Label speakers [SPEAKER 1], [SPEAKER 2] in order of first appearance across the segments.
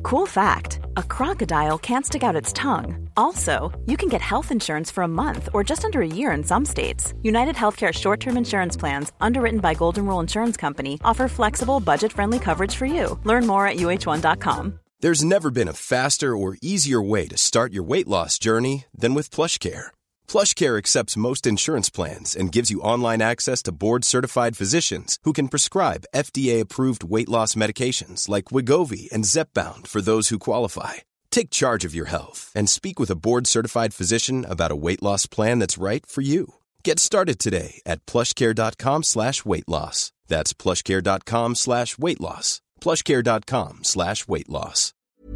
[SPEAKER 1] Cool fact, a crocodile can't stick out its tongue. Also, you can get health insurance for a month or just under a year in some states. United Healthcare short-term insurance plans, underwritten by Golden Rule Insurance Company, offer flexible, budget-friendly coverage for you. Learn more at uh1.com.
[SPEAKER 2] There's never been a faster or easier way to start your weight loss journey than with PlushCare. PlushCare accepts most insurance plans and gives you online access to board-certified physicians who can prescribe FDA-approved weight loss medications like Wegovy and Zepbound for those who qualify. Take charge of your health and speak with a board-certified physician about a weight loss plan that's right for you. Get started today at plushcare.com/weightloss. That's plushcare.com/weightloss. plushcare.com/weightloss.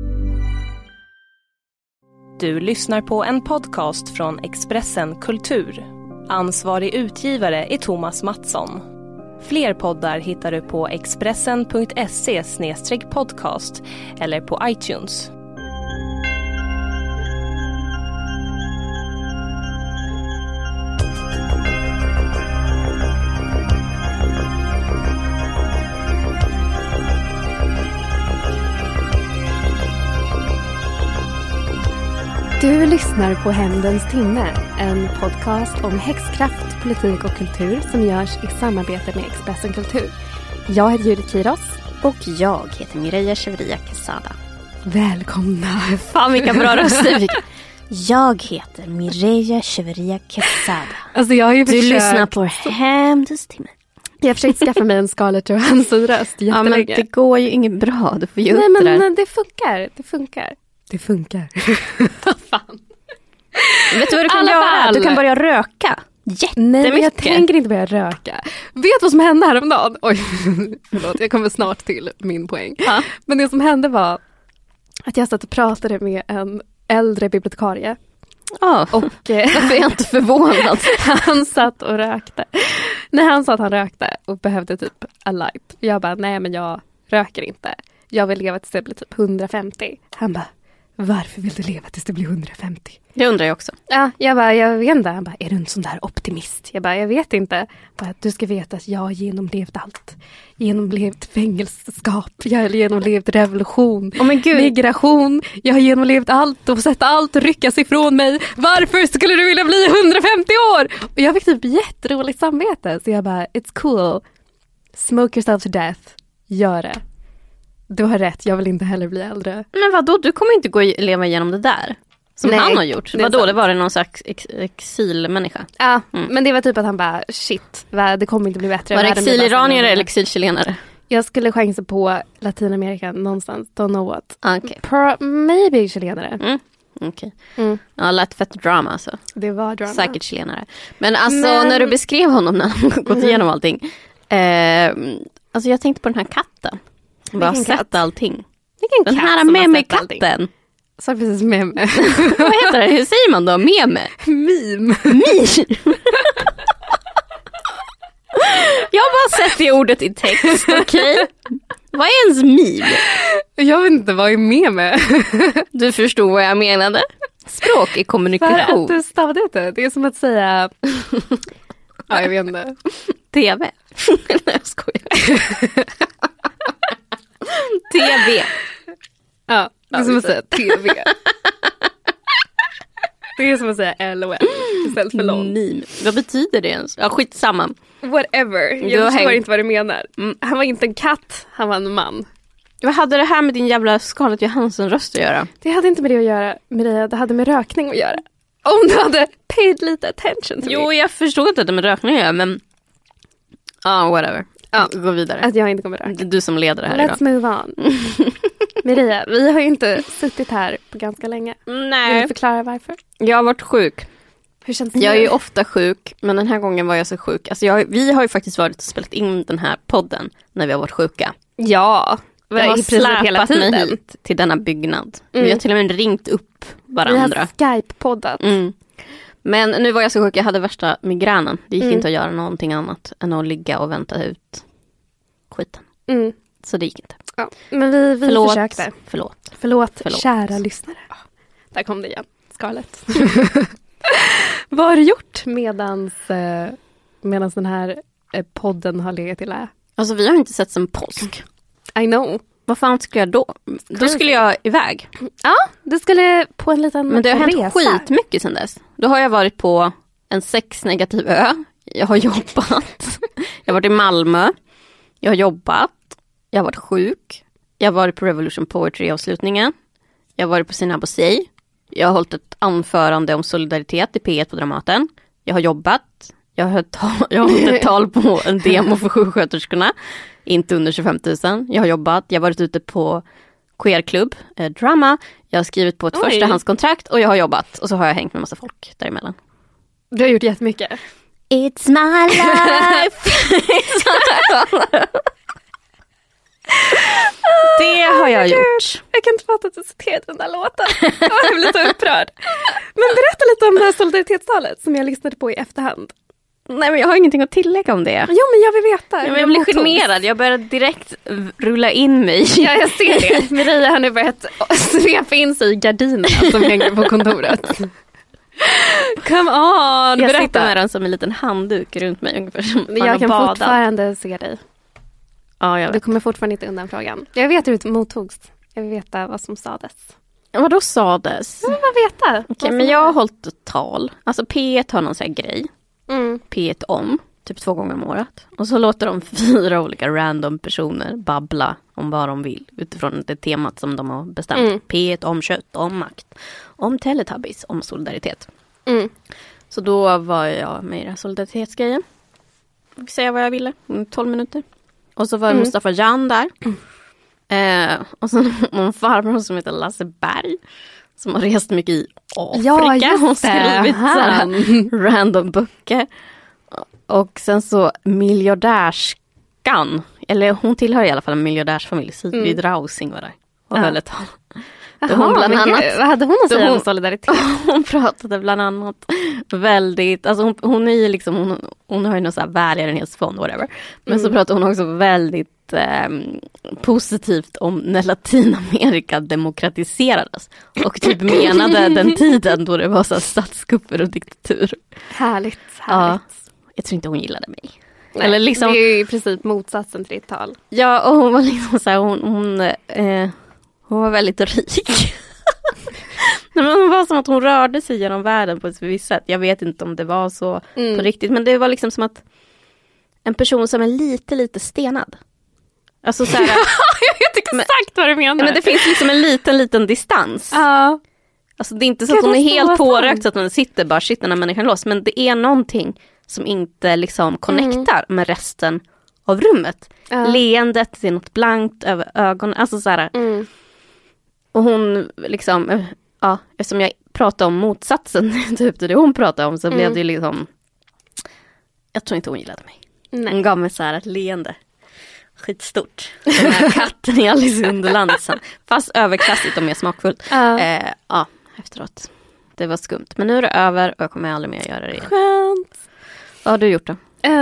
[SPEAKER 3] Du lyssnar på en podcast från Expressen Kultur. Ansvarig utgivare är Thomas Mattsson. Fler poddar hittar du på expressen.se/podcast eller på iTunes.
[SPEAKER 4] Du lyssnar på Hämndens timme, en podcast om häxkraft, politik och kultur som görs i samarbete med Expressen Kultur. Jag heter Judith Kiros.
[SPEAKER 5] Och jag heter Mireia Chevria Quesada.
[SPEAKER 4] Välkomna!
[SPEAKER 5] Fan vilka bra röster. Jag heter Mireia Chevria Quesada.
[SPEAKER 4] Alltså jag har ju
[SPEAKER 5] du lyssnar på Hämndens timme.
[SPEAKER 4] Jag har försökt skaffa mig en Scarlett Johansson-röst
[SPEAKER 5] ja, men det går ju inget bra. Du får ju
[SPEAKER 4] nej,
[SPEAKER 5] upp
[SPEAKER 4] men
[SPEAKER 5] det där.
[SPEAKER 4] Det funkar. Det funkar.
[SPEAKER 5] Fan. Vet du vad du kan göra? Du kan börja röka.
[SPEAKER 4] Nej, men jag tänker inte börja röka. Vet vad som hände häromdagen? Oj, förlåt, jag kommer snart till min poäng.
[SPEAKER 5] Ja.
[SPEAKER 4] Men det som hände var att jag satt och pratade med en äldre bibliotekarie.
[SPEAKER 5] Och varför är jag inte förvånad?
[SPEAKER 4] Han satt och rökte. Nej, han sa att han rökte och behövde typ a light. Jag bara, nej men jag röker inte. Jag vill leva tills det blir typ 150. Han bara, varför vill du leva tills det blir 150?
[SPEAKER 5] Det undrar jag också.
[SPEAKER 4] Ja, jag vet inte. Han bara, är du en sån där optimist? Jag bara, jag vet inte. Bara, du ska veta att jag har genomlevt allt. Genomlevt fängelseskap. Jag har genomlevt revolution. Migration. Jag har genomlevt allt och sett allt ryckas ifrån mig. Varför skulle du vilja bli 150 år? Och jag fick typ jätteroligt samvete. Så jag bara, it's cool. Smoke yourself to death. Gör det. Du har rätt, jag vill inte heller bli äldre.
[SPEAKER 5] Men vadå, du kommer inte gå och leva igenom det där. Som nej, han har gjort. Vadå, det var det någon slags exilmänniska?
[SPEAKER 4] Ja, men det var typ att han bara, shit, det kommer inte bli bättre.
[SPEAKER 5] Var det exiliranier eller exilchilenare?
[SPEAKER 4] Jag skulle chansa på Latinamerika någonstans, don't know what.
[SPEAKER 5] Okay.
[SPEAKER 4] Maybe chilenare.
[SPEAKER 5] Okej. Ja, lät fett drama alltså.
[SPEAKER 4] Det var drama.
[SPEAKER 5] Säkert chilenare. Men alltså, när du beskrev honom när han gått igenom allting. Alltså jag tänkte på den här katten. Jag har sett allting. Den här meme-katten.
[SPEAKER 4] Så precis meme.
[SPEAKER 5] Vad heter det? Hur säger man då? Meme?
[SPEAKER 4] Meme.
[SPEAKER 5] Jag har bara sett det ordet i text, okej? Vad är ens meme?
[SPEAKER 4] Jag vet inte, vad är meme?
[SPEAKER 5] Du förstod vad jag menade. Språk är kommunikation.
[SPEAKER 4] Du stavade inte. Det är som att säga... ja, jag vet inte.
[SPEAKER 5] TV. Nej, jag skojar. TV.
[SPEAKER 4] Ja, det är som att säga TV. Det är som att säga LOL istället för LOL.
[SPEAKER 5] Vad betyder det ens? Ja, skitsamma.
[SPEAKER 4] Whatever. Jag förstår inte vad du menar. Han var inte en katt, han var en man.
[SPEAKER 5] Vad hade det här med din jävla Scarlett Johansson-röst att göra?
[SPEAKER 4] Det hade inte med det att göra, Maria. Det hade med rökning att göra. Om du hade paid lite attention till
[SPEAKER 5] mig. Jag förstod inte att det med rökning att göra, men... whatever. Gå vidare.
[SPEAKER 4] Att jag inte kommer röka.
[SPEAKER 5] Det är du som leder det här
[SPEAKER 4] Let's move on. Maria, vi har ju inte suttit här på ganska länge.
[SPEAKER 5] Nej.
[SPEAKER 4] Vill du förklara varför?
[SPEAKER 5] Jag har varit sjuk.
[SPEAKER 4] Hur känns det?
[SPEAKER 5] Jag är ju ofta sjuk, men den här gången var jag så sjuk. Alltså vi har ju faktiskt varit och spelat in den här podden när vi har varit sjuka.
[SPEAKER 4] Ja.
[SPEAKER 5] Jag har släpat mig hit till denna byggnad. Vi har till och med ringt upp varandra.
[SPEAKER 4] Vi har Skype-poddat.
[SPEAKER 5] Men nu var jag så sjuk, jag hade värsta migränen. Det gick inte att göra någonting annat än att ligga och vänta ut skiten. Så det gick inte.
[SPEAKER 4] Ja. Men vi försökte. Förlåt, kära lyssnare. Där kom det igen. Scarlett. Vad har du gjort medans den här podden har legat i lä?
[SPEAKER 5] Alltså vi har inte sett som påsk.
[SPEAKER 4] I know.
[SPEAKER 5] Vad fan skulle jag då? Då skulle jag iväg.
[SPEAKER 4] Ja, du skulle på en liten resa.
[SPEAKER 5] Men det har hänt skitmycket sedan dess. Då har jag varit på en 6-negativ ö. Jag har jobbat. Jag har varit i Malmö. Jag har jobbat. Jag har varit sjuk. Jag har varit på Revolution Poetry-avslutningen. Jag har varit på Sina Bosei. Jag har hållit ett anförande om solidaritet i P1 på Dramaten. Jag har jobbat. Jag har hållit ett tal på en demo för sjuksköterskorna. Inte under 25 000. Jag har jobbat. Jag har varit ute på queerklubb, drama. Jag har skrivit på ett förstahandskontrakt och jag har jobbat. Och så har jag hängt med massa folk däremellan.
[SPEAKER 4] Du har gjort jättemycket.
[SPEAKER 5] It's my life! Det har jag gjort.
[SPEAKER 4] Jag kan inte fatta att du citerade den där låten. Jag blir så upprörd. Men berätta lite om det här solidaritetstalet som jag lyssnade på i efterhand.
[SPEAKER 5] Nej, men jag har ingenting att tillägga om det.
[SPEAKER 4] Jo, men jag vill veta.
[SPEAKER 5] Jag blir generad. Jag börjar direkt rulla in mig.
[SPEAKER 4] Ja, jag ser det. Maria har nu börjat svepa in sig i gardinerna som hänger på kontoret. Come on,
[SPEAKER 5] jag sitter med den som en liten handduk runt mig. Ungefär som
[SPEAKER 4] jag kan badat. Fortfarande se dig.
[SPEAKER 5] Ja, jag vet.
[SPEAKER 4] Du kommer fortfarande inte undan frågan. Jag vet hur det mottogs. Jag vill veta vad som sades.
[SPEAKER 5] Vad då sades?
[SPEAKER 4] Jag vill bara veta.
[SPEAKER 5] Okej, men jag har hållit ett tal. Alltså P1 har någon sån här grej. P1 om. Typ 2 gånger om året. Och så låter de 4 olika random personer babbla om vad de vill. Utifrån det temat som de har bestämt. P1 om kött, om makt. Om Teletubbies, om solidaritet. Så då var jag med i den här solidaritetsgrejen. Jag fick säga vad jag ville. 12 minuter. Och så var Mustafa Jan där. Och så någon farbror som heter Lasse Berg. Som har rest mycket i Afrika.
[SPEAKER 4] Ja,
[SPEAKER 5] hon skrivit random böcker. Och sen så miljardärskan. Eller hon tillhör i alla fall en miljardärsfamilj. Sigrid Rausing var där. Och höll ett tal.
[SPEAKER 4] Hon bland annat, vad hade hon att säga om solidaritet?
[SPEAKER 5] Hon pratade bland annat väldigt, alltså hon är ju liksom, hon har ju någon så här välgörenhetsfond whatever. Men så pratade hon också väldigt positivt om när Latinamerika demokratiserades. Och typ menade den tiden då det var så här statskupper och diktatur.
[SPEAKER 4] Härligt.
[SPEAKER 5] Ja, jag tror inte hon gillade mig.
[SPEAKER 4] Nej, eller liksom, det är ju i princip motsatsen till ditt tal.
[SPEAKER 5] Ja, och hon var liksom så här, hon var väldigt rik. Nej, men hon var som att hon rörde sig genom världen på ett visst sätt. Jag vet inte om det var så på riktigt. Men det var liksom som att en person som är lite stenad. Alltså så här,
[SPEAKER 4] jag vet exakt vad du menar.
[SPEAKER 5] Men det finns liksom en liten distans.
[SPEAKER 4] Ja.
[SPEAKER 5] Alltså det är inte så att hon är helt pårökt så att man sitter bara shit när människan loss. Men det är någonting som inte liksom connectar med resten av rummet. Leendet, det är något blankt över ögonen. Alltså så här. Och hon liksom, ja, eftersom jag pratade om motsatsen, typ det hon pratade om, så blev det liksom, jag tror inte hon gillade mig.
[SPEAKER 4] Nej.
[SPEAKER 5] Hon gav mig så här ett leende. Skitstort. Den här katten i Alice i Underlandet sen. Fast överklassigt och mer smakfullt. Ja, efteråt. Det var skumt. Men nu är det över och jag kommer aldrig mer göra det igen.
[SPEAKER 4] Skönt.
[SPEAKER 5] Vad har du gjort då?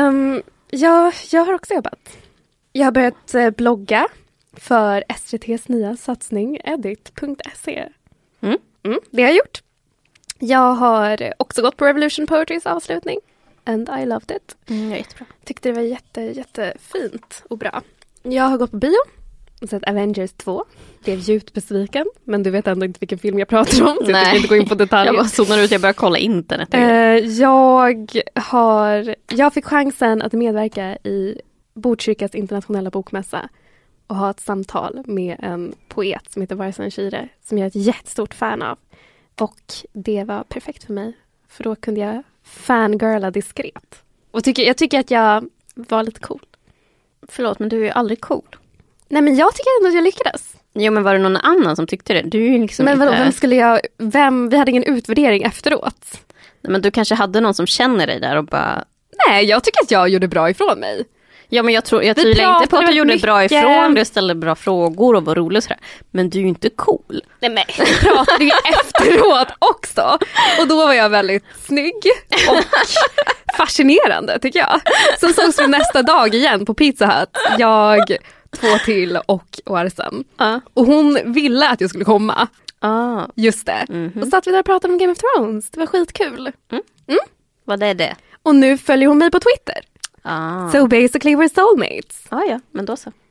[SPEAKER 4] Jag har också jobbat. Jag har börjat blogga för SVT:s nya satsning edit.se. Det har jag gjort. Jag har också gått på Revolution Poetrys avslutning. And I loved it.
[SPEAKER 5] Jättebra.
[SPEAKER 4] Tyckte det var jättefint och bra. Jag har gått på bio och sett Avengers 2. Blev djupt besviken, men du vet ändå inte vilken film jag pratar om. Så jag tänker inte gå in på detaljer.
[SPEAKER 5] Jag bara zonar ut, jag börjar kolla internet.
[SPEAKER 4] Jag fick chansen att medverka i Botkyrkas internationella bokmässa och ha ett samtal med en poet som heter Warsan Shire, som jag är ett jättestort fan av. Och det var perfekt för mig, för då kunde jag fangirla diskret. Och jag tycker att jag var lite cool.
[SPEAKER 5] Förlåt, men du är ju aldrig cool.
[SPEAKER 4] Nej, men jag tycker ändå att jag lyckades.
[SPEAKER 5] Jo, men var det någon annan som tyckte det? Du är ju liksom
[SPEAKER 4] men vadå, vi hade ingen utvärdering efteråt.
[SPEAKER 5] Nej, men du kanske hade någon som känner dig där och bara...
[SPEAKER 4] Nej, jag tycker att jag gjorde bra ifrån mig.
[SPEAKER 5] Ja, men jag tvivlar inte på att du gjorde bra ifrån. Du ställde bra frågor och var rolig och sådär. Men du är ju inte cool.
[SPEAKER 4] Nej, men jag pratade ju efteråt också. Och då var jag väldigt snygg och fascinerande, tycker jag. Sen sågs vi nästa dag igen på Pizza Hut. Jag, 2 till och Warsan. Och hon ville att jag skulle komma. Just det. Och satt vi där och pratade om Game of Thrones. Det var skitkul.
[SPEAKER 5] Vad är det?
[SPEAKER 4] Och nu följer hon mig på Twitter. So basically we're soulmates.
[SPEAKER 5] Ja, men då så.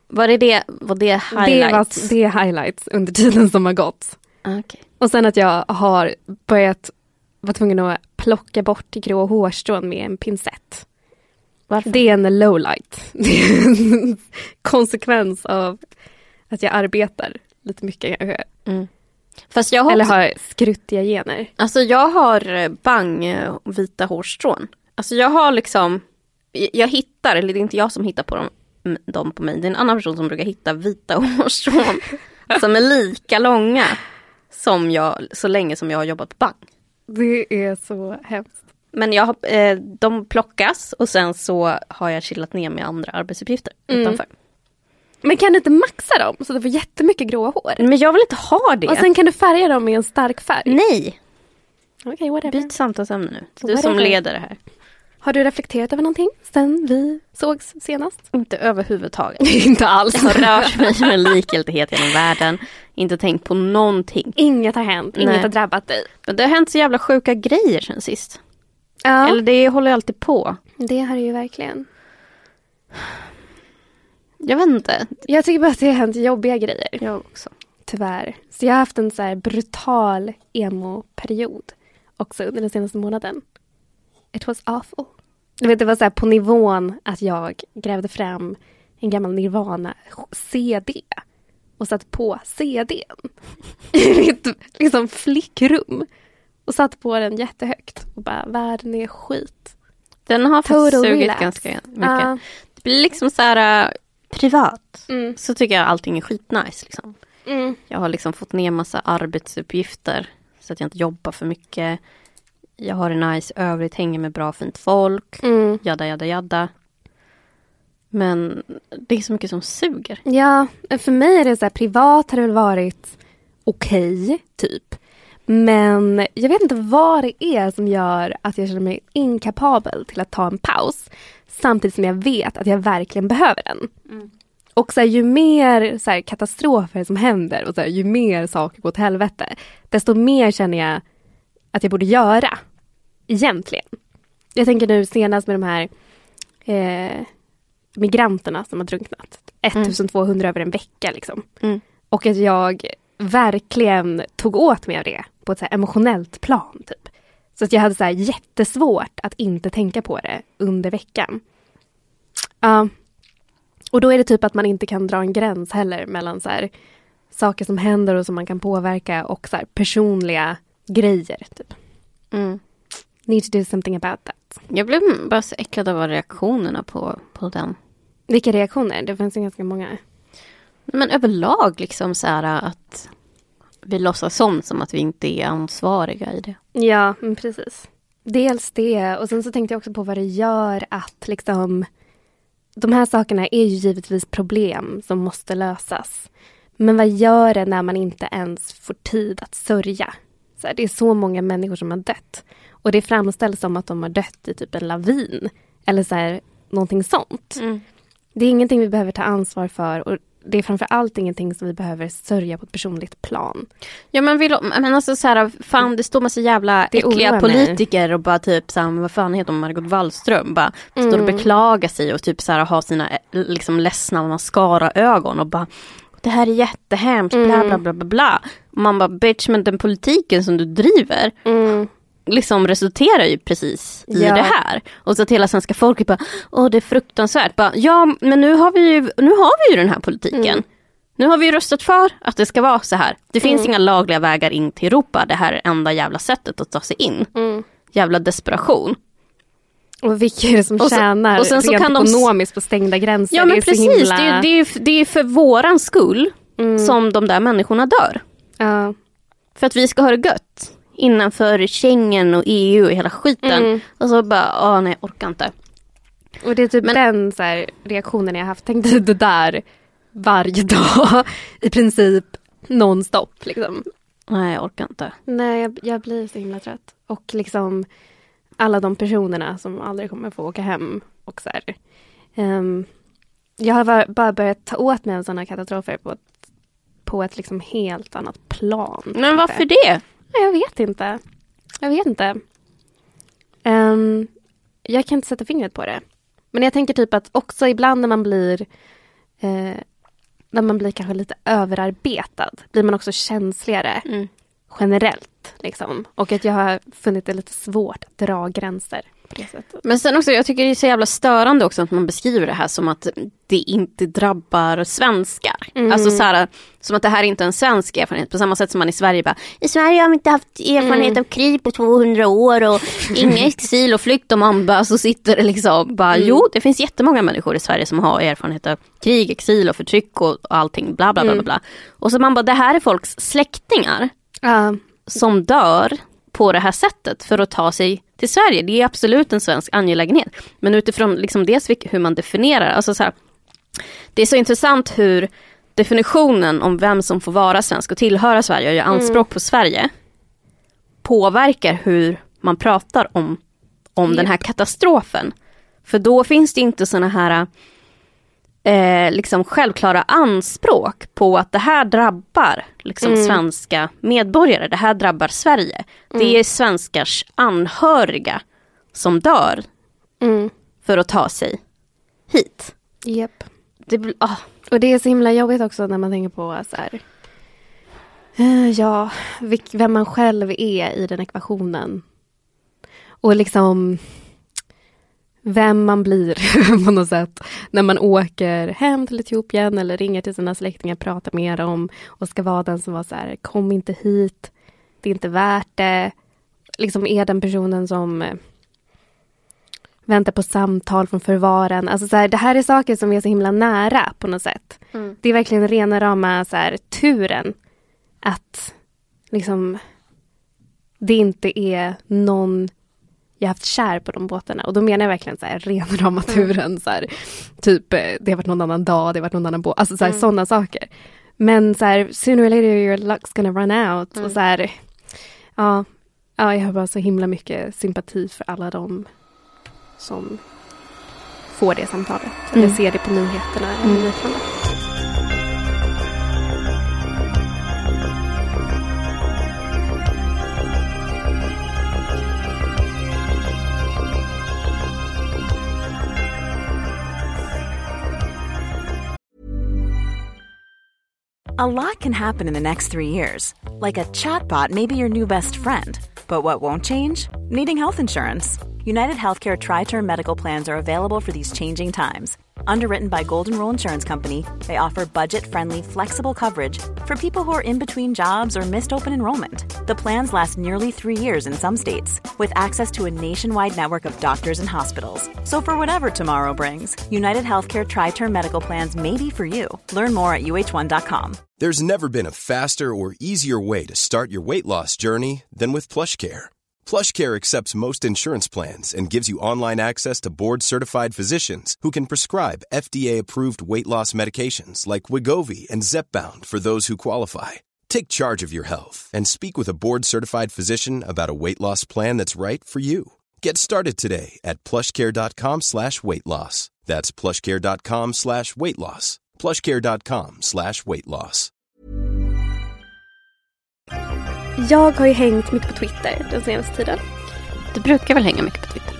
[SPEAKER 5] Var det highlights?
[SPEAKER 4] Det är highlights under tiden som har gått.
[SPEAKER 5] Okay.
[SPEAKER 4] Och sen att jag har var tvungen att plocka bort grå hårstrån med en pincett.
[SPEAKER 5] Varför?
[SPEAKER 4] Det är en lowlight. Det är en konsekvens av att jag arbetar lite mycket kanske.
[SPEAKER 5] Fast jag har
[SPEAKER 4] eller har skruttiga gener.
[SPEAKER 5] Alltså jag har vita hårstrån. Alltså jag har liksom, jag hittar, eller det är inte jag som hittar på dem på mig. Det är en annan person som brukar hitta vita hårstrån som är lika långa som så länge som jag har jobbat på bang.
[SPEAKER 4] Det är så hemskt.
[SPEAKER 5] Men de plockas och sen så har jag chillat ner med andra arbetsuppgifter utanför.
[SPEAKER 4] Men kan du inte maxa dem så du får jättemycket gråa hår?
[SPEAKER 5] Men jag vill inte ha det.
[SPEAKER 4] Och sen kan du färga dem med en stark färg.
[SPEAKER 5] Nej.
[SPEAKER 4] Okej, whatever.
[SPEAKER 5] Byt samtalsämne nu. Det är du som leder det här.
[SPEAKER 4] Har du reflekterat över någonting sen vi sågs senast?
[SPEAKER 5] Inte överhuvudtaget.
[SPEAKER 4] Inte alls.
[SPEAKER 5] Jag har rört mig med likgiltighet genom världen. Inte tänkt på någonting.
[SPEAKER 4] Inget har hänt. Inget har drabbat dig.
[SPEAKER 5] Men det har hänt så jävla sjuka grejer sen sist.
[SPEAKER 4] Ja.
[SPEAKER 5] Eller det håller alltid på.
[SPEAKER 4] Det har det ju verkligen.
[SPEAKER 5] Jag vet inte.
[SPEAKER 4] Jag tycker bara att det har hänt jobbiga grejer.
[SPEAKER 5] Jag också.
[SPEAKER 4] Tyvärr. Så jag har haft en så här brutal emo-period också under den senaste månaden. It was awful. Det var så här på nivån att jag grävde fram en gammal Nirvana-CD och satt på CDn i mitt liksom flickrum och satt på den jättehögt och bara, världen är skit.
[SPEAKER 5] Den har fått sugit ganska mycket. Det blir liksom så här privat. Så tycker jag allting är skitnice liksom. Jag har liksom fått ner massa arbetsuppgifter så att jag inte jobbar för mycket. Jag har en nice övrigt, hänger med bra fint folk. Jadda. Men det är så mycket som suger.
[SPEAKER 4] Ja, för mig är det så här, privat har det väl varit okej, typ. Men jag vet inte vad det är som gör att jag känner mig inkapabel till att ta en paus. Samtidigt som jag vet att jag verkligen behöver den. Och så här, ju mer så här, katastrofer som händer och så här, ju mer saker går åt helvete, desto mer känner jag att jag borde göra. Egentligen. Jag tänker nu senast med de här migranterna som har drunknat. 1200 över en vecka liksom. Och att jag verkligen tog åt mig av det på ett så här emotionellt plan typ. Så att jag hade så här jättesvårt att inte tänka på det under veckan. Och då är det typ att man inte kan dra en gräns heller mellan så här saker som händer och som man kan påverka och så här personliga grejer typ. Need to do something about that.
[SPEAKER 5] Jag blev bara så äcklad av reaktionerna på den.
[SPEAKER 4] Vilka reaktioner? Det finns ju ganska många.
[SPEAKER 5] Men överlag liksom så här att vi låtsas som att vi inte är ansvariga i det.
[SPEAKER 4] Ja, men precis. Dels det. Och sen så tänkte jag också på vad det gör att liksom de här sakerna är ju givetvis problem som måste lösas. Men vad gör det när man inte ens får tid att sörja? Så här, det är så många människor som har dött. Och det framställs som att de har dött i typ en lavin. Eller så här, någonting sånt. Det är ingenting vi behöver ta ansvar för. Och det är framförallt ingenting som vi behöver sörja på ett personligt plan.
[SPEAKER 5] Ja, men alltså så här, fan, det står massa jävla äckliga politiker och bara typ så här, vad fan heter de, Margot Wallström bara står och beklagar sig och typ så här har sina liksom ledsna mascara-ögon och bara det här är jättehemskt, bla bla bla bla bla. Och man bara, bitch, men den politiken som du driver liksom resulterar ju precis i det här. Och så att hela svenska folket bara, det är fruktansvärt. Bara, ja, men nu har vi ju den här politiken. Nu har vi ju röstat för att det ska vara så här. Det finns inga lagliga vägar in till Europa. Det här är enda jävla sättet att ta sig in. Jävla desperation.
[SPEAKER 4] Och vilka är det som tjänar
[SPEAKER 5] och sen så
[SPEAKER 4] rent
[SPEAKER 5] kan
[SPEAKER 4] ekonomiskt på stängda gränser?
[SPEAKER 5] Ja, men
[SPEAKER 4] det är
[SPEAKER 5] precis.
[SPEAKER 4] Himla...
[SPEAKER 5] Det är för våran skull som de där människorna dör. För att vi ska ha det gött. Innanför Schengen och EU och hela skiten. Och så bara, nej, jag orkar inte.
[SPEAKER 4] Och det är typ den så här, reaktionen jag har haft. Tänkte det där varje dag. I princip non-stop liksom.
[SPEAKER 5] Nej, jag orkar inte.
[SPEAKER 4] Nej, jag blir så himla trött. Och liksom alla de personerna som aldrig kommer få åka hem. Och så här. Jag har bara börjat ta åt mig av sådana katastrofer på ett liksom helt annat plan.
[SPEAKER 5] Men varför det?
[SPEAKER 4] Jag vet inte. Jag kan inte sätta fingret på det. Men jag tänker typ att också ibland när man blir när man blir kanske lite överarbetad blir man också känsligare generellt. Liksom. Och att jag har funnit det lite svårt att dra gränser på det sättet.
[SPEAKER 5] Men sen också, jag tycker det är så jävla störande också att man beskriver det här som att det inte drabbar svenskar. Alltså så här, som att det här inte är en svensk erfarenhet. På samma sätt som man i Sverige bara, i Sverige har vi inte haft erfarenhet av krig på 200 år och ingen exil och flykt, och man bara så sitter det liksom bara, jo, det finns jättemånga människor i Sverige som har erfarenhet av krig, exil och förtryck och allting, bla bla bla bla bla. Och så man bara, det här är folks släktingar som dör på det här sättet för att ta sig till Sverige. Det är absolut en svensk angelägenhet. Men utifrån liksom dels hur man definierar, alltså så här, det är så intressant hur definitionen om vem som får vara svensk och tillhöra Sverige och göra anspråk på Sverige påverkar hur man pratar om den här katastrofen. För då finns det inte såna här liksom självklara anspråk på att det här drabbar liksom svenska medborgare, det här drabbar Sverige. Det är svenskars anhöriga som dör för att ta sig hit.
[SPEAKER 4] Japp. Och det är så himla jobbigt också när man tänker på så här, vem man själv är i den ekvationen. Och liksom vem man blir på något sätt när man åker hem till Etiopien eller ringer till sina släktingar, pratar med dem och ska vara den som var så här, kom inte hit, det är inte värt det. Liksom är den personen som väntar på samtal från förvaren. Alltså så här, det här är saker som är så himla nära på något sätt. Det är verkligen rena rama så här, turen att liksom det inte är någon jag har haft kär på de båtarna. Och då menar jag verkligen så här, ren ramaturen. Så här, typ, det har varit någon annan dag, det har varit någon annan båt. Alltså så här, sådana saker. Men så här, sooner or later your luck's gonna run out. Och så här, ja, jag har bara så himla mycket sympati för alla de som får det samtalet. Eller ser det på nyheterna eller liknande.
[SPEAKER 1] A lot can happen in the next 3 years. Like a chatbot may be your new best friend. But what won't change? Needing health insurance. United Healthcare Tri-Term Medical Plans are available for these changing times. Underwritten by Golden Rule Insurance Company, they offer budget-friendly, flexible coverage for people who are in between jobs or missed open enrollment. The plans last nearly 3 years in some states, with access to a nationwide network of doctors and hospitals. So for whatever tomorrow brings, United Healthcare Tri-Term Medical Plans may be for you. Learn more at uh1.com.
[SPEAKER 2] There's never been a faster or easier way to start your weight loss journey than with PlushCare. PlushCare accepts most insurance plans and gives you online access to board-certified physicians who can prescribe FDA-approved weight loss medications like Wegovy and Zepbound for those who qualify. Take charge of your health and speak with a board-certified physician about a weight loss plan that's right for you. Get started today at plushcare.com/weightloss. That's plushcare.com/weightloss. plushcare.com/weightloss.
[SPEAKER 4] Jag har ju hängt mycket på Twitter den senaste tiden.
[SPEAKER 5] Du brukar väl hänga mycket på Twitter?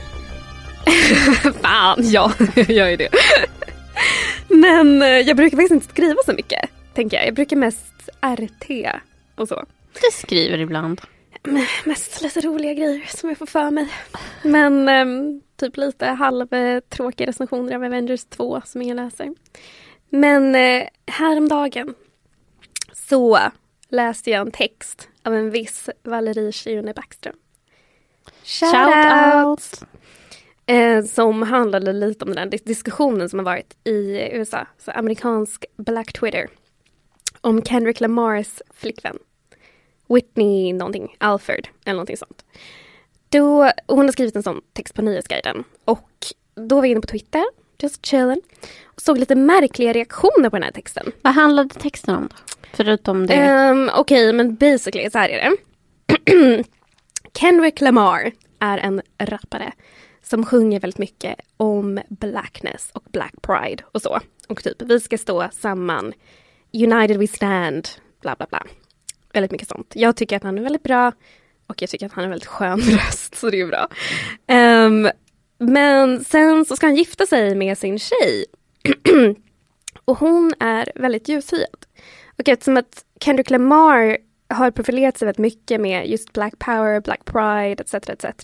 [SPEAKER 4] Fan, ja, jag gör ju det. Men jag brukar faktiskt inte skriva så mycket, tänker jag. Jag brukar mest RT och så.
[SPEAKER 5] Du skriver ibland.
[SPEAKER 4] Mest lite roliga grejer som jag får för mig. Men typ lite halvtråkiga recensioner av Avengers 2 som ingen läser. Men häromdagen så läste jag en text av en viss Valerie Schirner Backström. Shout out! Som handlade lite om den diskussionen som har varit i USA, så amerikansk Black Twitter, om Kendrick Lamars flickvän. Whitney någonting, Alford eller någonting sånt. Hon har skrivit en sån text på Nyhetsguiden. Och då var jag inne på Twitter, just chillen, och såg lite märkliga reaktioner på den här texten.
[SPEAKER 5] Vad handlade texten om då? Förutom det.
[SPEAKER 4] Okej, men basically så här är det. Kendrick Lamar är en rappare som sjunger väldigt mycket om blackness och black pride och så. Och typ, vi ska stå samman, united we stand, bla bla bla. Väldigt mycket sånt. Jag tycker att han är väldigt bra och jag tycker att han är väldigt skön röst, så det är bra. Men sen så ska han gifta sig med sin tjej. Och hon är väldigt ljushyad. Och eftersom att Kendrick Lamar har profilerat sig väldigt mycket med just Black Power, Black Pride, etc.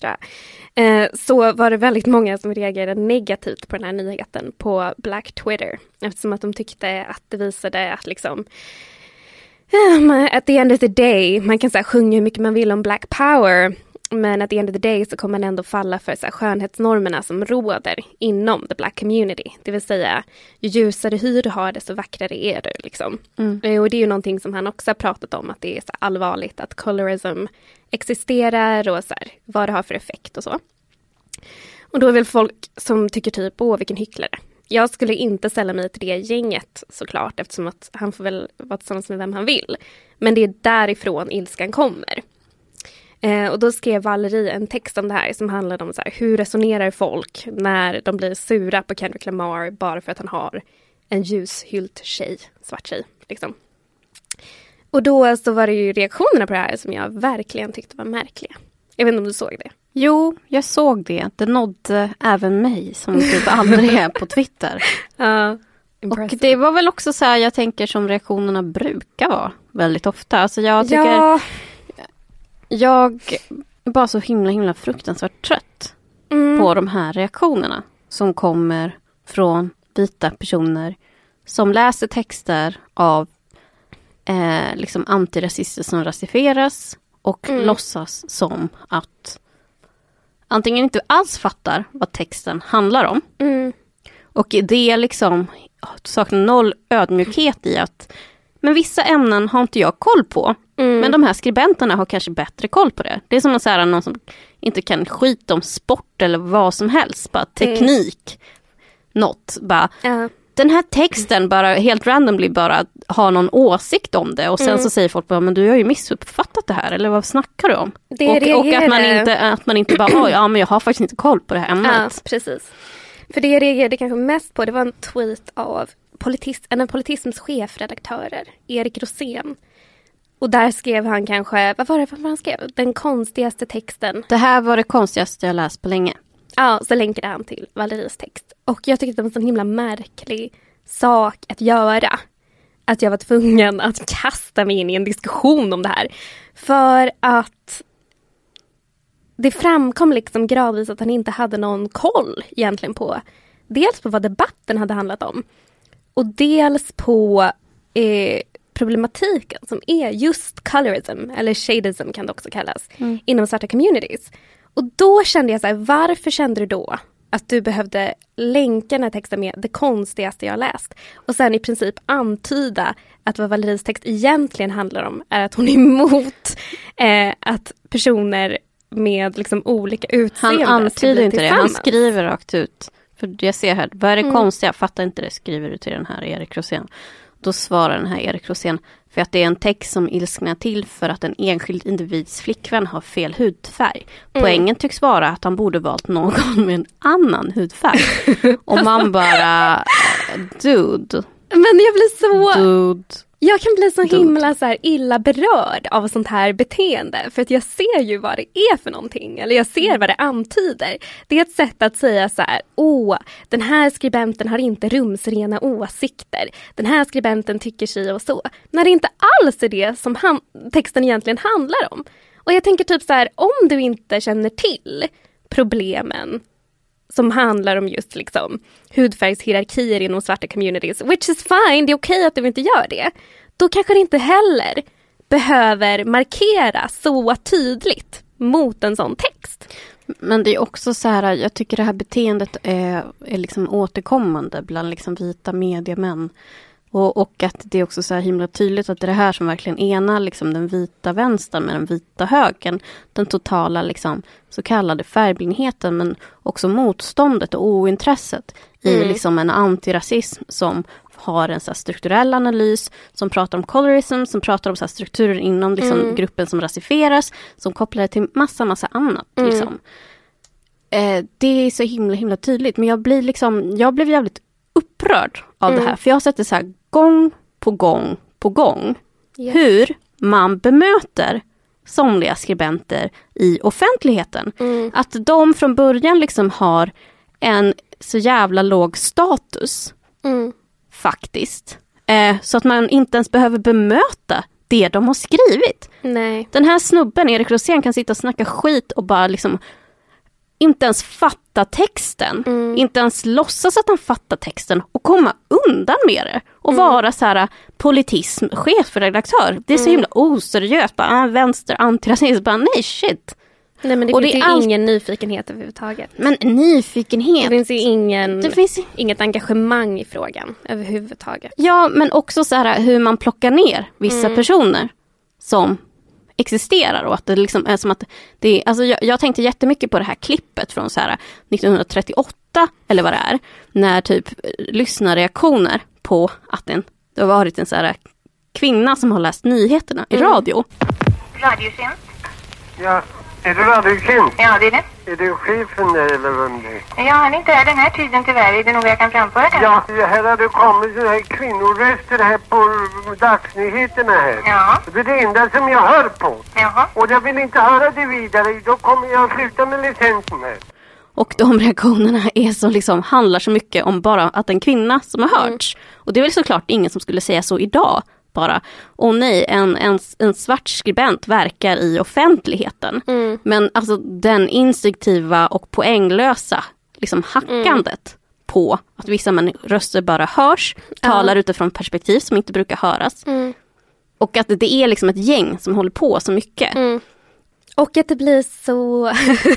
[SPEAKER 4] Så var det väldigt många som reagerade negativt på den här nyheten på Black Twitter. Eftersom att de tyckte att det visade att liksom at the end of the day, man kan så här, sjunga hur mycket man vill om Black Power, men at the end of the day så kommer man ändå falla för så här, skönhetsnormerna som råder inom the Black community. Det vill säga, ju ljusare hy du har, desto vackrare är du. Liksom. Och det är ju någonting som han också har pratat om, att det är så allvarligt att colorism existerar och så här, vad det har för effekt och så. Och då är väl folk som tycker typ, vilken hycklare. Jag skulle inte ställa mig till det gänget såklart, eftersom att han får väl vara tillsammans med vem han vill. Men det är därifrån ilskan kommer. Och då skrev Valerie en text om det här som handlade om så här, hur resonerar folk när de blir sura på Kendrick Lamar bara för att han har en ljushylt tjej, svart tjej. Liksom. Och då så var det ju reaktionerna på det här som jag verkligen tyckte var märkliga. Jag vet inte om du såg det.
[SPEAKER 5] Jo, jag såg det. Det nådde även mig som typ aldrig är på Twitter. Och det var väl också så här, jag tänker som reaktionerna brukar vara väldigt ofta. Alltså jag tycker... Jag är bara så himla fruktansvärt trött på de här reaktionerna som kommer från vita personer som läser texter av liksom antirasister som rasifieras och låtsas som att antingen inte alls fattar vad texten handlar om och det liksom saknar noll ödmjukhet i att men vissa ämnen har inte jag koll på. Men de här skribenterna har kanske bättre koll på det. Det är som att säga någon som inte kan skita om sport eller vad som helst. Bara teknik. Något. Bara, den här texten bara helt randomly bara har någon åsikt om det. Och sen så säger folk bara, men du har ju missuppfattat det här. Eller vad snackar du om? Och att man inte bara, men jag har faktiskt inte koll på det här ämnet.
[SPEAKER 4] Ja, precis. För det jag reagerade kanske mest på, det var en tweet av en av Politisms chefredaktörer, Erik Rosén. Och där skrev han kanske, vad var han skrev? Den konstigaste texten.
[SPEAKER 5] Det här var det konstigaste jag läst på länge.
[SPEAKER 4] Ja, så länkade han till Valeries text. Och jag tyckte det var en sån himla märklig sak att göra. Att jag var tvungen att kasta mig in i en diskussion om det här. För att det framkom liksom gradvis att han inte hade någon koll egentligen på. Dels på vad debatten hade handlat om. Och dels på problematiken som är just colorism, eller shadism kan det också kallas, inom svarta communities. Och då kände jag så här, varför kände du då att du behövde länka den här texten med det konstigaste jag läst? Och sen i princip antyda att vad Valeries text egentligen handlar om är att hon är emot att personer med liksom olika utseenden.
[SPEAKER 5] Han antyder inte det, han skriver rakt ut. För jag ser här, vad är det konstiga? Jag fattar inte det, skriver du till den här Erik Rosén. Då svarar den här Erik Rosén, för att det är en text som ilsknar till för att en enskild individs flickvän har fel hudfärg. Poängen tycks vara att han borde valt någon med en annan hudfärg. Och man bara, dude.
[SPEAKER 4] Men jag blir så... Jag kan bli så himla så här illa berörd av sånt här beteende. För att jag ser ju vad det är för någonting. Eller jag ser vad det antyder. Det är ett sätt att säga så här, den här skribenten har inte rumsrena åsikter. Den här skribenten tycker sig och så. När det inte alls är det som texten egentligen handlar om. Och jag tänker typ så här, om du inte känner till problemen som handlar om just liksom hudfärgshierarkier inom svarta communities, which is fine, det är okej att du inte gör det. Då kanske det inte heller behöver markera så tydligt mot en sån text.
[SPEAKER 5] Men det är också så här, jag tycker det här beteendet är liksom återkommande bland liksom vita mediemän. Och att det är också så här himla tydligt att det är det här som verkligen enar liksom den vita vänstern med den vita högern. Den totala liksom så kallade färgblindheten, men också motståndet och ointresset i liksom en antirasism som har en så här strukturell analys, som pratar om colorism, som pratar om så här strukturer inom liksom gruppen som rasifieras, som kopplar det till massa annat. Liksom. Det är så himla tydligt, men jag blev jävligt upprörd av det här. För jag har sett det så här gång på gång. Hur man bemöter somliga skribenter i offentligheten. Att de från början liksom har en så jävla låg status. faktiskt. Så att man inte ens behöver bemöta det de har skrivit.
[SPEAKER 4] Nej.
[SPEAKER 5] Den här snubben, Erik Rosén, kan sitta och snacka skit och bara liksom inte ens fatta texten. Inte ens låtsas att han fattar texten och komma undan med det. Och vara så här politismchef för redaktör. Det är så himla oseriöst. Bara, vänster, antirasism. Bara, nej, shit.
[SPEAKER 4] Nej, men det finns ju ingen nyfikenhet överhuvudtaget.
[SPEAKER 5] Men nyfikenhet.
[SPEAKER 4] Det finns ju inget engagemang i frågan överhuvudtaget.
[SPEAKER 5] Ja, men också så här hur man plockar ner vissa personer som existerar och att det liksom är som att det är, alltså jag tänkte jättemycket på det här klippet från så här 1938 eller vad det är, när typ lyssnarreaktioner på att det har varit en så här kvinna som har läst nyheterna i radio.
[SPEAKER 6] Radiotjänst?
[SPEAKER 7] Ja, är det radiotjänst?
[SPEAKER 6] Ja, det är det.
[SPEAKER 7] Är det chefen där eller vem det är?
[SPEAKER 6] Ja, han är inte här den här tiden tyvärr. Är det nog jag kan framföra det?
[SPEAKER 7] Ja, här har det kommit så här kvinnoröster här på dagsnyheterna här.
[SPEAKER 6] Ja.
[SPEAKER 7] Det är det enda som jag hör på.
[SPEAKER 6] Jaha.
[SPEAKER 7] Och jag vill inte höra det vidare. Då kommer jag att sluta med licensen här.
[SPEAKER 5] Och de reaktionerna är som liksom handlar så mycket om bara att en kvinna som har hörts. Och det är väl såklart ingen som skulle säga så idag. Bara, nej, en svart skribent verkar i offentligheten. Men alltså den instinktiva och poänglösa liksom hackandet på att vissa röster bara hörs, talar utifrån perspektiv som inte brukar höras. Och att det är liksom ett gäng som håller på så mycket.
[SPEAKER 4] Och att det blir så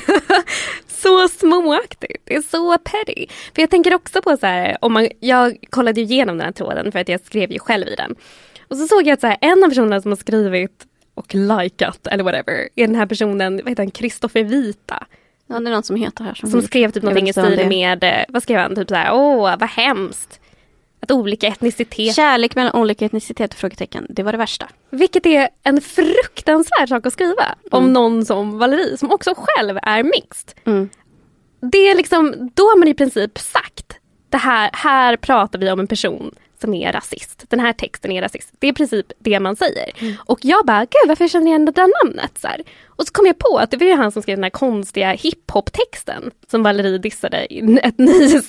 [SPEAKER 4] så småaktigt. Det är så petty. För jag tänker också på så här, jag kollade ju igenom den här tråden för att jag skrev ju själv i den. Och så såg jag att så här, en av personerna som har skrivit och likat eller whatever är den här personen, vad heter han, Kristoffer Vita.
[SPEAKER 5] Ja, det är någon som heter här.
[SPEAKER 4] Som skrev typ någonting i stil med, vad skrev han? Typ så här, vad hemskt. Att olika etnicitet.
[SPEAKER 5] Kärlek mellan olika etniciteter, frågetecken. Det var det värsta.
[SPEAKER 4] Vilket är en fruktansvärd sak att skriva om någon som Valerie, som också själv är mixed. Det är liksom, då har man i princip sagt, det här pratar vi om en person som är rasist. Den här texten är rasist. Det är i princip det man säger. Och jag bara, gud, varför känner jag igen det där namnet? Så här. Och så kom jag på att det var ju han som skrev den här konstiga hiphop-texten som Valerie dissade i ett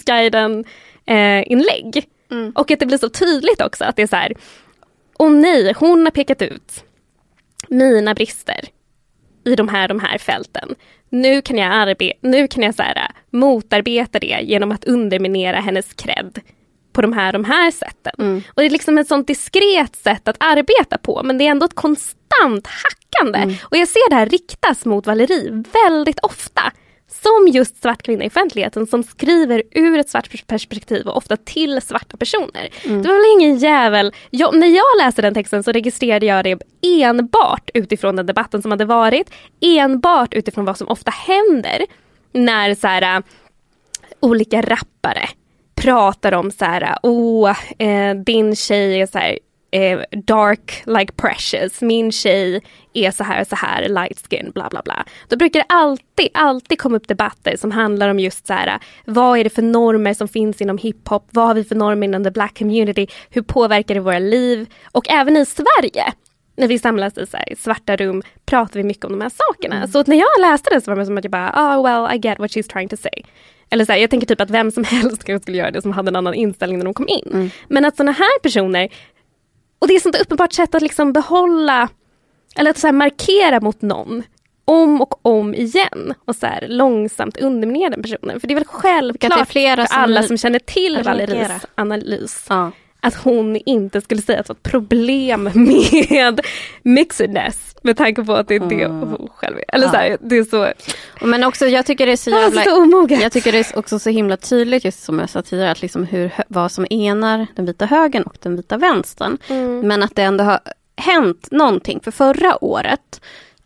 [SPEAKER 4] Nyhetsguiden-inlägg. Och att det blir så tydligt också att det är så här, nej, hon har pekat ut mina brister i de här fälten. Nu kan jag så här, motarbeta det genom att underminera hennes cred på de här sätten. Och det är liksom ett sånt diskret sätt att arbeta på, men det är ändå ett konstant hackande. Och jag ser det här riktas mot Valerie väldigt ofta. Som just svart kvinna i offentligheten som skriver ur ett svart perspektiv och ofta till svarta personer. Det var väl ingen jävel. När jag läste den texten så registrerade jag det enbart utifrån den debatten som hade varit. Enbart utifrån vad som ofta händer när så här, olika rappare pratar om så här, din tjej är så här, dark like precious, min tjej är så här light skin, bla bla bla. Då brukar det alltid komma upp debatter som handlar om just så här, vad är det för normer som finns inom hiphop, vad har vi för normer inom the black community, hur påverkar det våra liv, och även i Sverige när vi samlas i så här, svarta rum pratar vi mycket om de här sakerna. Så att när jag läste det så var det som att jag bara, well, I get what she's trying to say. Eller så här, jag tänker typ att vem som helst skulle göra det som hade en annan inställning när de kom in. Men att såna här personer, och det är sånt uppenbart sätt att liksom behålla eller att så här markera mot någon om och om igen och så här långsamt underminera den personen. För det är väl självklart för alla som känner till Valeries analys att hon inte skulle säga att det var ett problem med mixedness med tanke på att det är det hon själv är. Eller så här, det är så.
[SPEAKER 5] Men också jag tycker det är så jävla jag tycker det är också så himla tydligt, just som jag sa tidigare, att liksom vad som enar den vita högern och den vita vänstern. Men att det ändå har hänt någonting. För förra året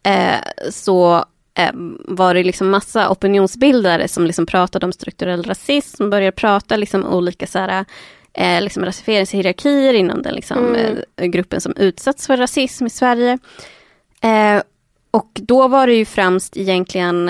[SPEAKER 5] så var det liksom massa opinionsbildare som liksom pratade om strukturell rasism, som började prata liksom olika så här liksom rasificeringshierarkier inom den liksom, gruppen som utsatts för rasism i Sverige. Och då var det ju främst egentligen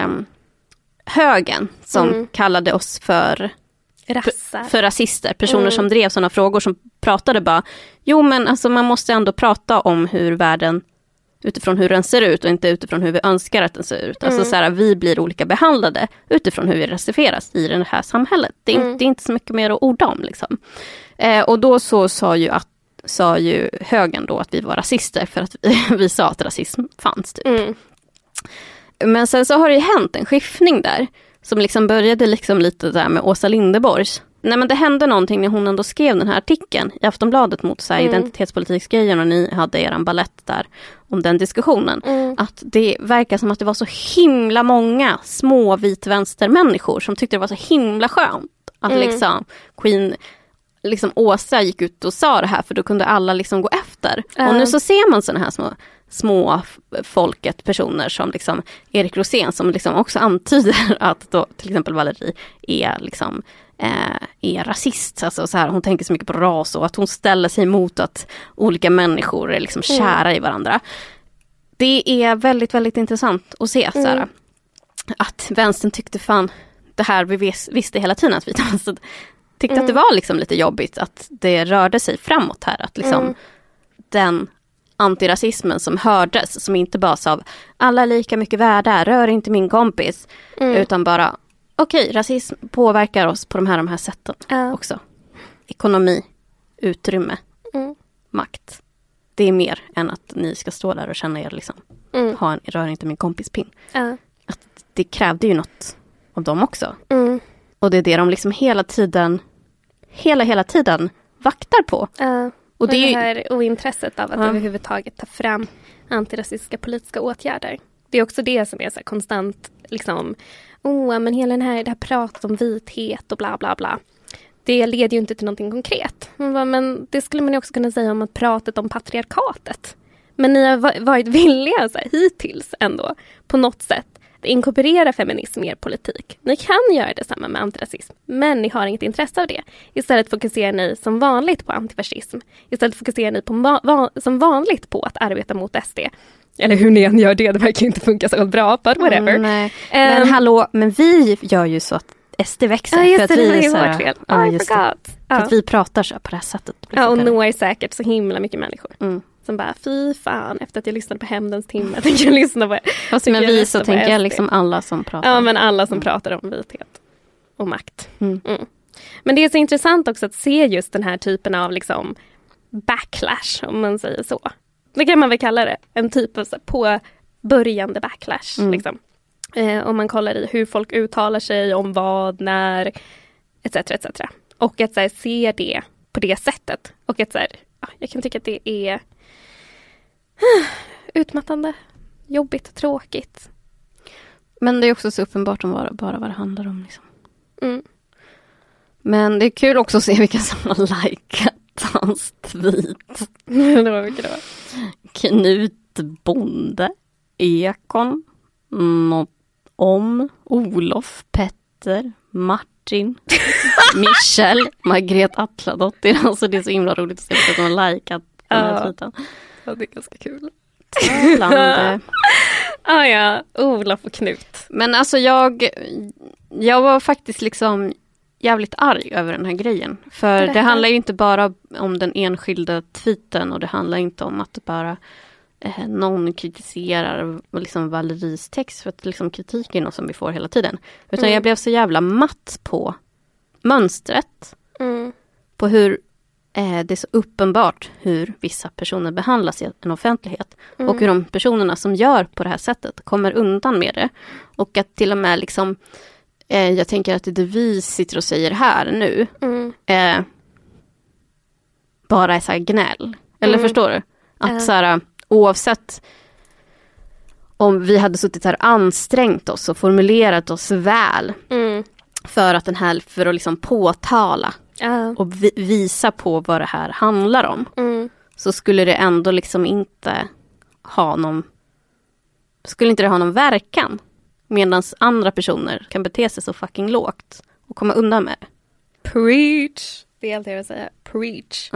[SPEAKER 5] högern som kallade oss för rasister. Personer som drev sådana frågor, som pratade bara, jo men alltså man måste ändå prata om hur världen utifrån hur den ser ut och inte utifrån hur vi önskar att den ser ut. Alltså så här, vi blir olika behandlade utifrån hur vi rasifieras i det här samhället. Det är inte så mycket mer att orda om liksom. Och då så sa ju högern då att vi var rasister för att vi sa att rasism fanns typ. Men sen så har det ju hänt en skiftning där som liksom började liksom lite där med Åsa Linderborgs. Nej, men det hände någonting när hon ändå skrev den här artikeln i Aftonbladet mot så här, identitetspolitiksgrejen, och ni hade eran ballett där om den diskussionen. Att det verkar som att det var så himla många små vitvänstermänniskor som tyckte det var så himla skönt att liksom Queen, liksom Åsa gick ut och sa det här, för då kunde alla liksom gå efter. Och nu så ser man såna här små folket, personer som liksom Erik Rosén, som liksom också antyder att då till exempel Valerie är liksom är rasist, alltså så här, hon tänker så mycket på ras och att hon ställer sig emot att olika människor är liksom kära i varandra. Det är väldigt, väldigt intressant att se så här, att vänstern tyckte fan det här vi visste hela tiden, att vi tyckte att det var liksom lite jobbigt att det rörde sig framåt här, att liksom den antirasismen som hördes, som inte bara sa av alla är lika mycket värda, rör inte min kompis, utan bara okej, rasism påverkar oss på de här sätten också. Ekonomi, utrymme, makt. Det är mer än att ni ska stå där och känna er liksom, rör inte min kompis pin. Att det krävde ju något av dem också. Och det är det de liksom hela tiden vaktar på.
[SPEAKER 4] Och det här ointresset av att överhuvudtaget ta fram antirasistiska politiska åtgärder. Det är också det som är så här konstant liksom, men hela det här pratet om vithet och bla bla bla. Det leder ju inte till någonting konkret. Men det skulle man ju också kunna säga om att pratet om patriarkatet. Men ni har varit villiga så här, hittills ändå på något sätt att inkorporera feminism i er politik. Ni kan göra detsamma med antirasism, men ni har inget intresse av det. Istället fokuserar ni som vanligt på antifascism. Istället fokuserar ni på som vanligt på att arbeta mot SD. Eller hur ni än gör det verkar ju inte funka så bra, but whatever.
[SPEAKER 5] Men hallå, men vi gör ju så att SD växer. För att vi är så här, för att vi pratar så på det här sättet.
[SPEAKER 4] Ja, och når säkert så himla mycket människor. Som bara, fy fan, efter att jag lyssnade på Hämndens timme tänker jag lyssna på.
[SPEAKER 5] Men vi så tänker jag liksom alla som pratar.
[SPEAKER 4] Ja, men alla som pratar om vithet och makt. Men det är så intressant också att se just den här typen av liksom backlash, om man säger så. Det kan man väl kalla det. En typ av påbörjande backlash. Liksom. Om man kollar i hur folk uttalar sig om vad, när, etc. etc. Och att så här, se det på det sättet. Och att så här, jag kan tycka att det är utmattande, jobbigt, tråkigt.
[SPEAKER 5] Men det är också så uppenbart om bara vad det handlar om. Liksom. Men det är kul också att se vilka som har likat hans tweet.
[SPEAKER 4] Det var mycket då.
[SPEAKER 5] Knut Bonde, Ekon, Olof, Petter, Martin, Michelle, Margret Atladottir. Alltså det är så himla roligt att se vilka som har likat den här tweeten.
[SPEAKER 4] Ja, det är ganska kul. Olof och Knut.
[SPEAKER 5] Men alltså jag var faktiskt liksom jävligt arg över den här grejen. För det handlar ju inte bara om den enskilda tweeten, och det handlar inte om att bara någon kritiserar liksom Valeries text, för att liksom kritik är något som vi får hela tiden. Utan jag blev så jävla matt på mönstret. På hur det är så uppenbart hur vissa personer behandlas i en offentlighet. Och hur de personerna som gör på det här sättet kommer undan med det. Och att till och med liksom jag tänker att det vi sitter och säger här nu bara är så här gnäll. Eller förstår du? Att så här, oavsett om vi hade suttit här ansträngt oss och formulerat oss väl för att liksom påtala och visa på vad det här handlar om, så skulle det ändå liksom inte ha någon verkan. Medan andra personer kan bete sig så fucking lågt och komma undan med det.
[SPEAKER 4] Preach! Det är allt jag vill säga. Preach.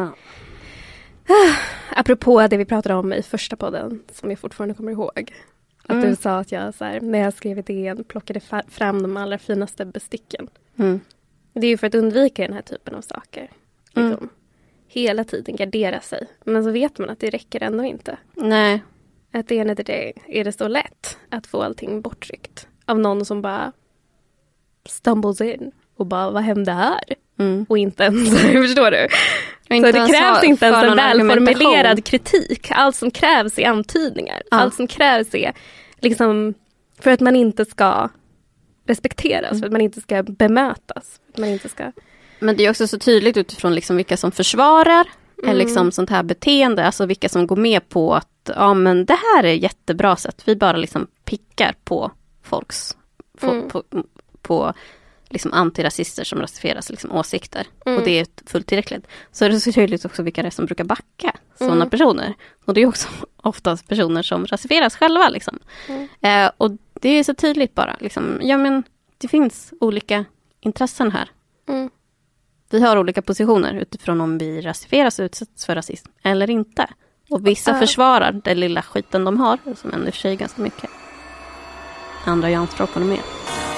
[SPEAKER 4] Apropå det vi pratade om i första podden, som jag fortfarande kommer ihåg. Att du sa att jag så här, när jag skrev idén plockade fram de allra finaste besticken. Det är ju för att undvika den här typen av saker. Liksom. Hela tiden gardera sig. Men så vet man att det räcker ändå inte.
[SPEAKER 5] Nej.
[SPEAKER 4] at the end of the day är det så lätt att få allting borttryckt av någon som bara stumbles in och bara, vad hände här? Och inte ens, förstår du? Så det krävs inte ens en välformulerad kritik. Allt som krävs är antydningar. Allt som krävs är liksom för att man inte ska respekteras, för att man inte ska bemötas. För att man inte ska...
[SPEAKER 5] Men det är också så tydligt utifrån liksom vilka som försvarar liksom sånt här beteende. Alltså vilka som går med på att men det här är jättebra sätt. Vi bara liksom pickar på folks på liksom antirasister som rasifieras liksom åsikter. Och det är fullt tillräckligt. Så är det så tydligt också vilka det är som brukar backa sådana personer. Och det är också oftast personer som rasifieras själva. Liksom. Och det är så tydligt bara. Liksom, ja, men det finns olika intressen här. Vi har olika positioner utifrån om vi rasifieras och utsätts för rasism eller inte. Och vissa försvarar den lilla skiten de har, som ändå för sig ganska mycket. Andra gör anspråk på det med.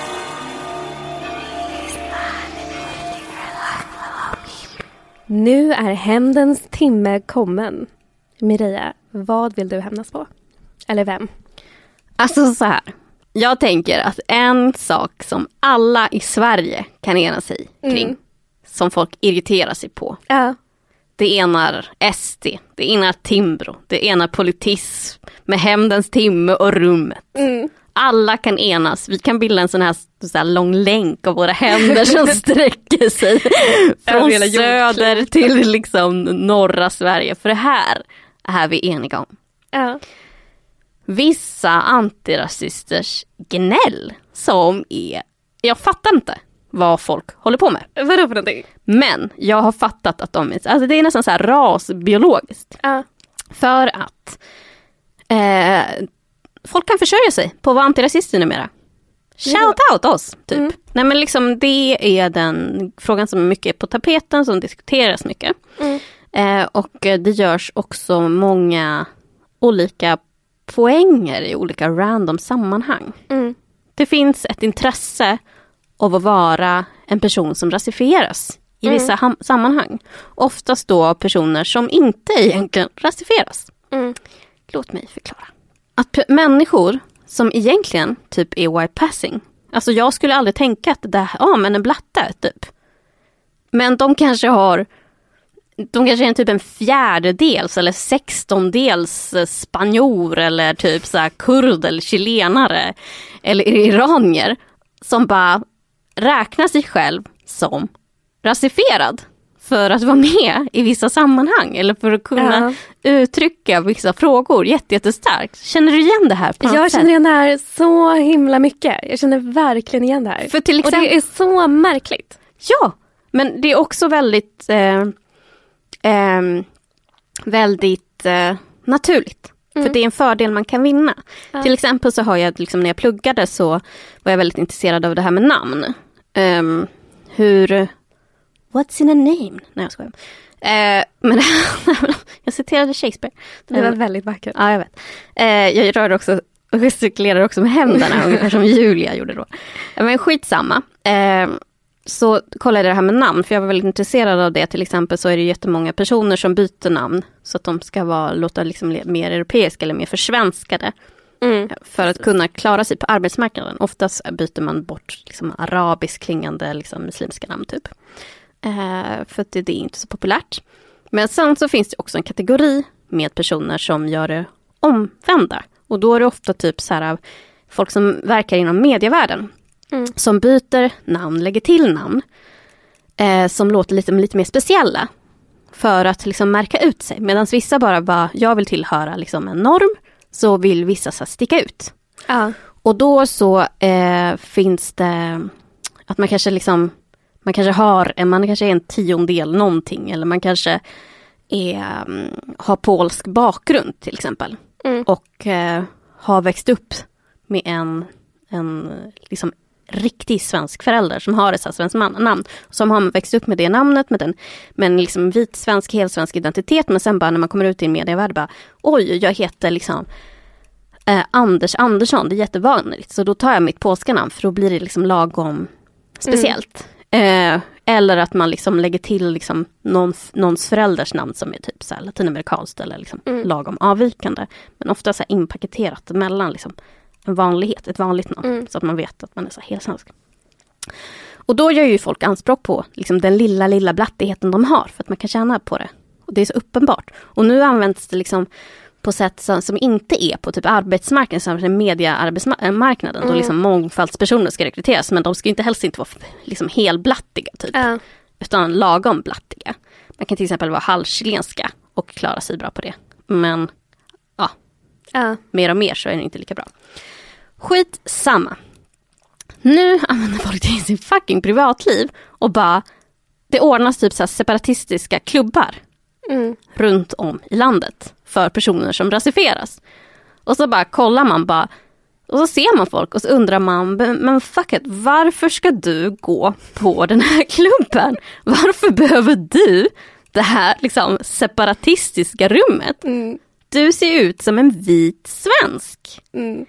[SPEAKER 4] Nu är hämndens timme kommen. Mireia, vad vill du hämnas på? Eller vem?
[SPEAKER 5] Alltså så här. Jag tänker att en sak som alla i Sverige kan ena sig kring, som folk irriterar sig på. Det enar SD, det enar Timbro, det enar politism med hämndens timme och rummet. Alla kan enas. Vi kan bilda en sån här lång länk av våra händer som sträcker sig från söder till liksom norra Sverige. För det här är vi eniga om. Vissa antirasisters gnäll som är... Jag fattar inte vad folk håller på med.
[SPEAKER 4] Vadå för någonting?
[SPEAKER 5] Men jag har fattat att alltså det är nästan så här rasbiologiskt. För att folk kan försörja sig på att vara antirasister numera. Shout out oss, typ. Nej, men liksom det är den frågan som är mycket på tapeten, som diskuteras mycket. Och det görs också många olika poänger i olika random sammanhang. Det finns ett intresse av att vara en person som rasifieras i vissa sammanhang. Oftast då personer som inte egentligen rasifieras. Låt mig förklara. Att människor som egentligen typ är white passing. Alltså jag skulle aldrig tänka att det där, men en blatte typ. Men de kanske är en typ en 1/4 eller 16 spanjor eller typ så här kurd eller chilenare eller iranier som bara räknar sig själv som rasifierad för att vara med i vissa sammanhang eller för att kunna uttrycka vissa frågor jättestarkt. Känner du igen det här på något sätt?
[SPEAKER 4] Jag känner igen det här så himla mycket. Jag känner verkligen igen det här.
[SPEAKER 5] För till exempel,
[SPEAKER 4] och det är så märkligt.
[SPEAKER 5] Ja, men det är också väldigt naturligt. För det är en fördel man kan vinna. Till exempel så har jag liksom, när jag pluggade så var jag väldigt intresserad av det här med namn. What's in a name? Nej, jag skojar. Men jag citerade Shakespeare.
[SPEAKER 4] Det var väldigt vackert.
[SPEAKER 5] Ja, jag vet. Jag rör också och gestikulerar också med händerna ungefär som Julia gjorde då. Men skitsamma. Så kollade jag det här med namn, för jag var väldigt intresserad av det. Till exempel så är det jättemånga personer som byter namn så att de ska låta liksom mer europeiska eller mer försvenskade. För att kunna klara sig på arbetsmarknaden. Oftast byter man bort liksom arabisk klingande liksom muslimska namn typ. För att det är inte så populärt. Men sen så finns det också en kategori med personer som gör det omvända. Och då är det ofta typ så här folk som verkar inom medievärlden. Som byter namn, lägger till namn. Som låter lite mer speciella. För att liksom märka ut sig. Medan vissa bara jag vill tillhöra liksom en norm. Så vill vissa så sticka ut. Och då så finns det att man kanske liksom man kanske är en 10:e någonting, eller man kanske har polsk bakgrund till exempel. Och har växt upp med en liksom riktig svensk förälder som har ett svenskt namn, som har växt upp med det namnet, med en liksom vit svensk, helsvensk identitet, men sen bara när man kommer ut i en medievärld bara, oj, jag heter liksom Anders Andersson, det är jättevanligt, så då tar jag mitt polska namn för då blir det liksom lagom speciellt. Eller att man liksom lägger till liksom någons förälders namn som är typ så här latinamerikanskt eller liksom lagom avvikande. Men ofta så här inpaketerat mellan liksom ett vanligt namn. Så att man vet att man är så här helsvensk. Och då gör ju folk anspråk på liksom den lilla blattigheten de har. För att man kan tjäna på det. Och det är så uppenbart. Och nu används det liksom på sätt som inte är på typ arbetsmarknaden, som mediearbetsmarknaden. Då liksom mångfaldspersoner ska rekryteras. Men de ska inte helst inte vara liksom helblattiga typ. Utan lagom blattiga. Man kan till exempel vara halvchilenska och klara sig bra på det. Men mer och mer så är det inte lika bra. Skit samma. Nu använder folk det i sin fucking privatliv och bara, det ordnas typ så här separatistiska klubbar runt om i landet för personer som rasifieras. Och så bara kollar man bara, och så ser man folk och så undrar man, men fuck it, varför ska du gå på den här klubben? Varför behöver du det här liksom separatistiska rummet? Du ser ut som en vit svensk.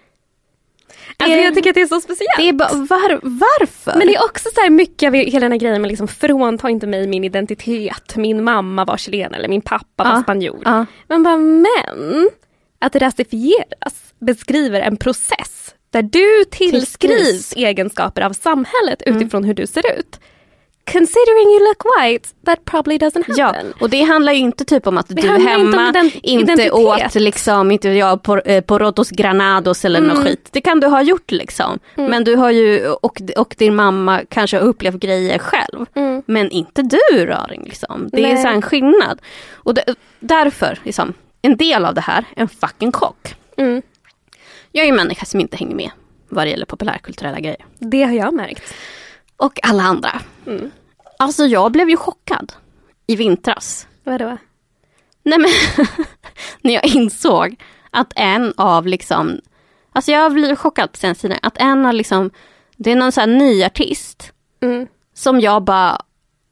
[SPEAKER 4] Alltså jag tycker att det är så speciellt.
[SPEAKER 5] Det är bara, varför?
[SPEAKER 4] Men det är också så här mycket av hela den här grejen med liksom, frånta inte mig min identitet. Min mamma var chilen eller min pappa var spanjor. Men att rasifieras beskriver en process där du tillskrivs egenskaper av samhället utifrån hur du ser ut. Considering you look white, that probably doesn't happen.
[SPEAKER 5] Ja, och det handlar ju inte typ om att du hemma inte åt liksom, inte jag på Rotos Granados eller något skit. Det kan du ha gjort liksom. Men du har ju, och din mamma kanske har upplevt grejer själv. Men inte du, Raring liksom. Det är så en skillnad. Och därför, liksom, en del av det här är en fucking chock. Jag är ju människa som inte hänger med vad det gäller populärkulturella grejer.
[SPEAKER 4] Det har jag märkt.
[SPEAKER 5] Och alla andra. Alltså jag blev ju chockad i vintras.
[SPEAKER 4] Vadå?
[SPEAKER 5] Nej men, när jag insåg att en av liksom, alltså jag blev chockad på sen sidan, att en av liksom, det är någon sån här ny artist som jag bara,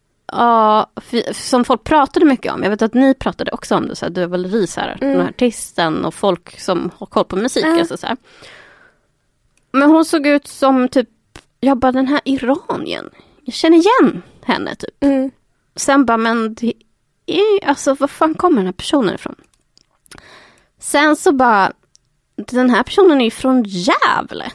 [SPEAKER 5] som folk pratade mycket om. Jag vet att ni pratade också om det, så här, du är väl risar, den här artisten och folk som har koll på musik. Alltså, så här. Men hon såg ut som typ, jag bara, den här Iranien. Jag känner igen henne typ. Sen bara, men det är, alltså vad fan kommer den här personen ifrån? Sen så bara, den här personen är från Gävle.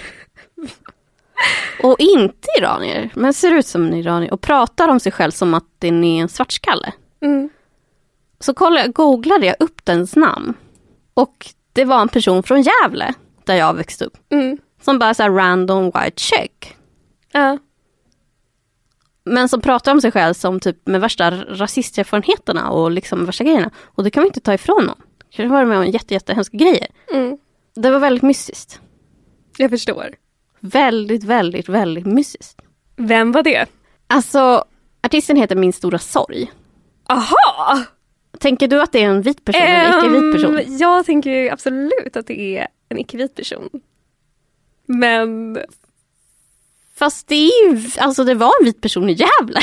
[SPEAKER 5] Och inte iranier, men ser ut som en iranier. Och pratar om sig själv som att den är en svartskalle. Så googlade jag upp dens namn. Och det var en person från Gävle, där jag växte upp. Som bara så här random white chick. Men som pratar om sig själv som typ med värsta rasisterfarenheterna och liksom värsta grejerna. Och det kan vi inte ta ifrån någon. Det var med om jättehemska grejer. Det var väldigt mystiskt.
[SPEAKER 4] Jag förstår.
[SPEAKER 5] Väldigt, väldigt, väldigt mystiskt.
[SPEAKER 4] Vem var det?
[SPEAKER 5] Alltså, artisten heter Min stora sorg.
[SPEAKER 4] Aha!
[SPEAKER 5] Tänker du att det är en vit person eller icke-vit person?
[SPEAKER 4] Jag tänker ju absolut att det är en icke-vit person. Men...
[SPEAKER 5] Fast det är ju, alltså det var en vit person i Gävle.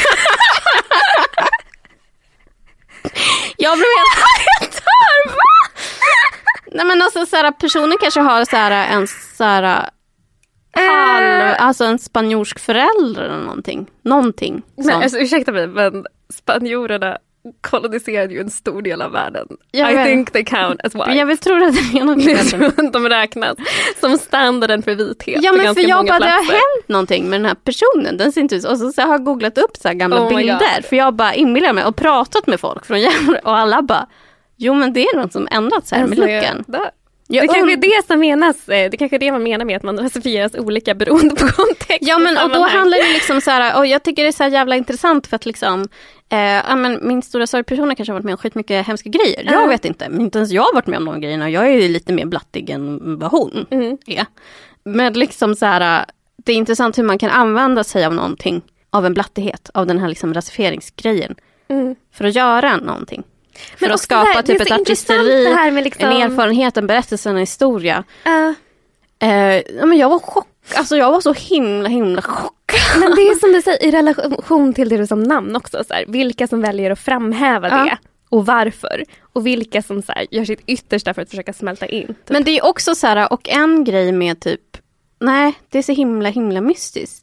[SPEAKER 5] Jag blev helt Nej men alltså så här, personen kanske har så här, en så här, alltså en spanjorsk förälder eller någonting.
[SPEAKER 4] Men alltså ursäkta mig, men spanjorerna koloniserade ju en stor del av världen. I think they count as white.
[SPEAKER 5] Jag vill tro att det är något.
[SPEAKER 4] De räknas som standarden för vithet.
[SPEAKER 5] Ja, men för jag bara,
[SPEAKER 4] det
[SPEAKER 5] har hänt någonting med den här personen. Den ser inte ut. Och så har jag googlat upp så här gamla bilder. För jag bara inbillar mig och pratat med folk från Gävle. Och alla bara, jo men det är något som ändrats här med looken.
[SPEAKER 4] Det kanske är det som menas. Det kanske är det man menar med att man rasifieras olika beroende på kontext.
[SPEAKER 5] Ja, men och då handlar det liksom så här, och jag tycker det är så här jävla intressant för att liksom men min stora sorgperson kanske har varit med om skitmycket hemska grejer. Jag vet inte, men inte ens jag har varit med om de grejerna. Jag är ju lite mer blattig än vad hon är. Men liksom så här, det är intressant hur man kan använda sig av någonting, av en blattighet, av den här liksom rasifieringsgrejen för att göra någonting. För men att skapa här, typ ett artisteri, liksom... en erfarenhet, en berättelse, en historia. Men jag var jag var så himla chockad.
[SPEAKER 4] Men det är som du säger, i relation till det som namn också. Så här, vilka som väljer att framhäva det och varför. Och vilka som så här, gör sitt yttersta för att försöka smälta in. Typ.
[SPEAKER 5] Men det är också så här, och en grej med typ, nej, det är så himla mystiskt.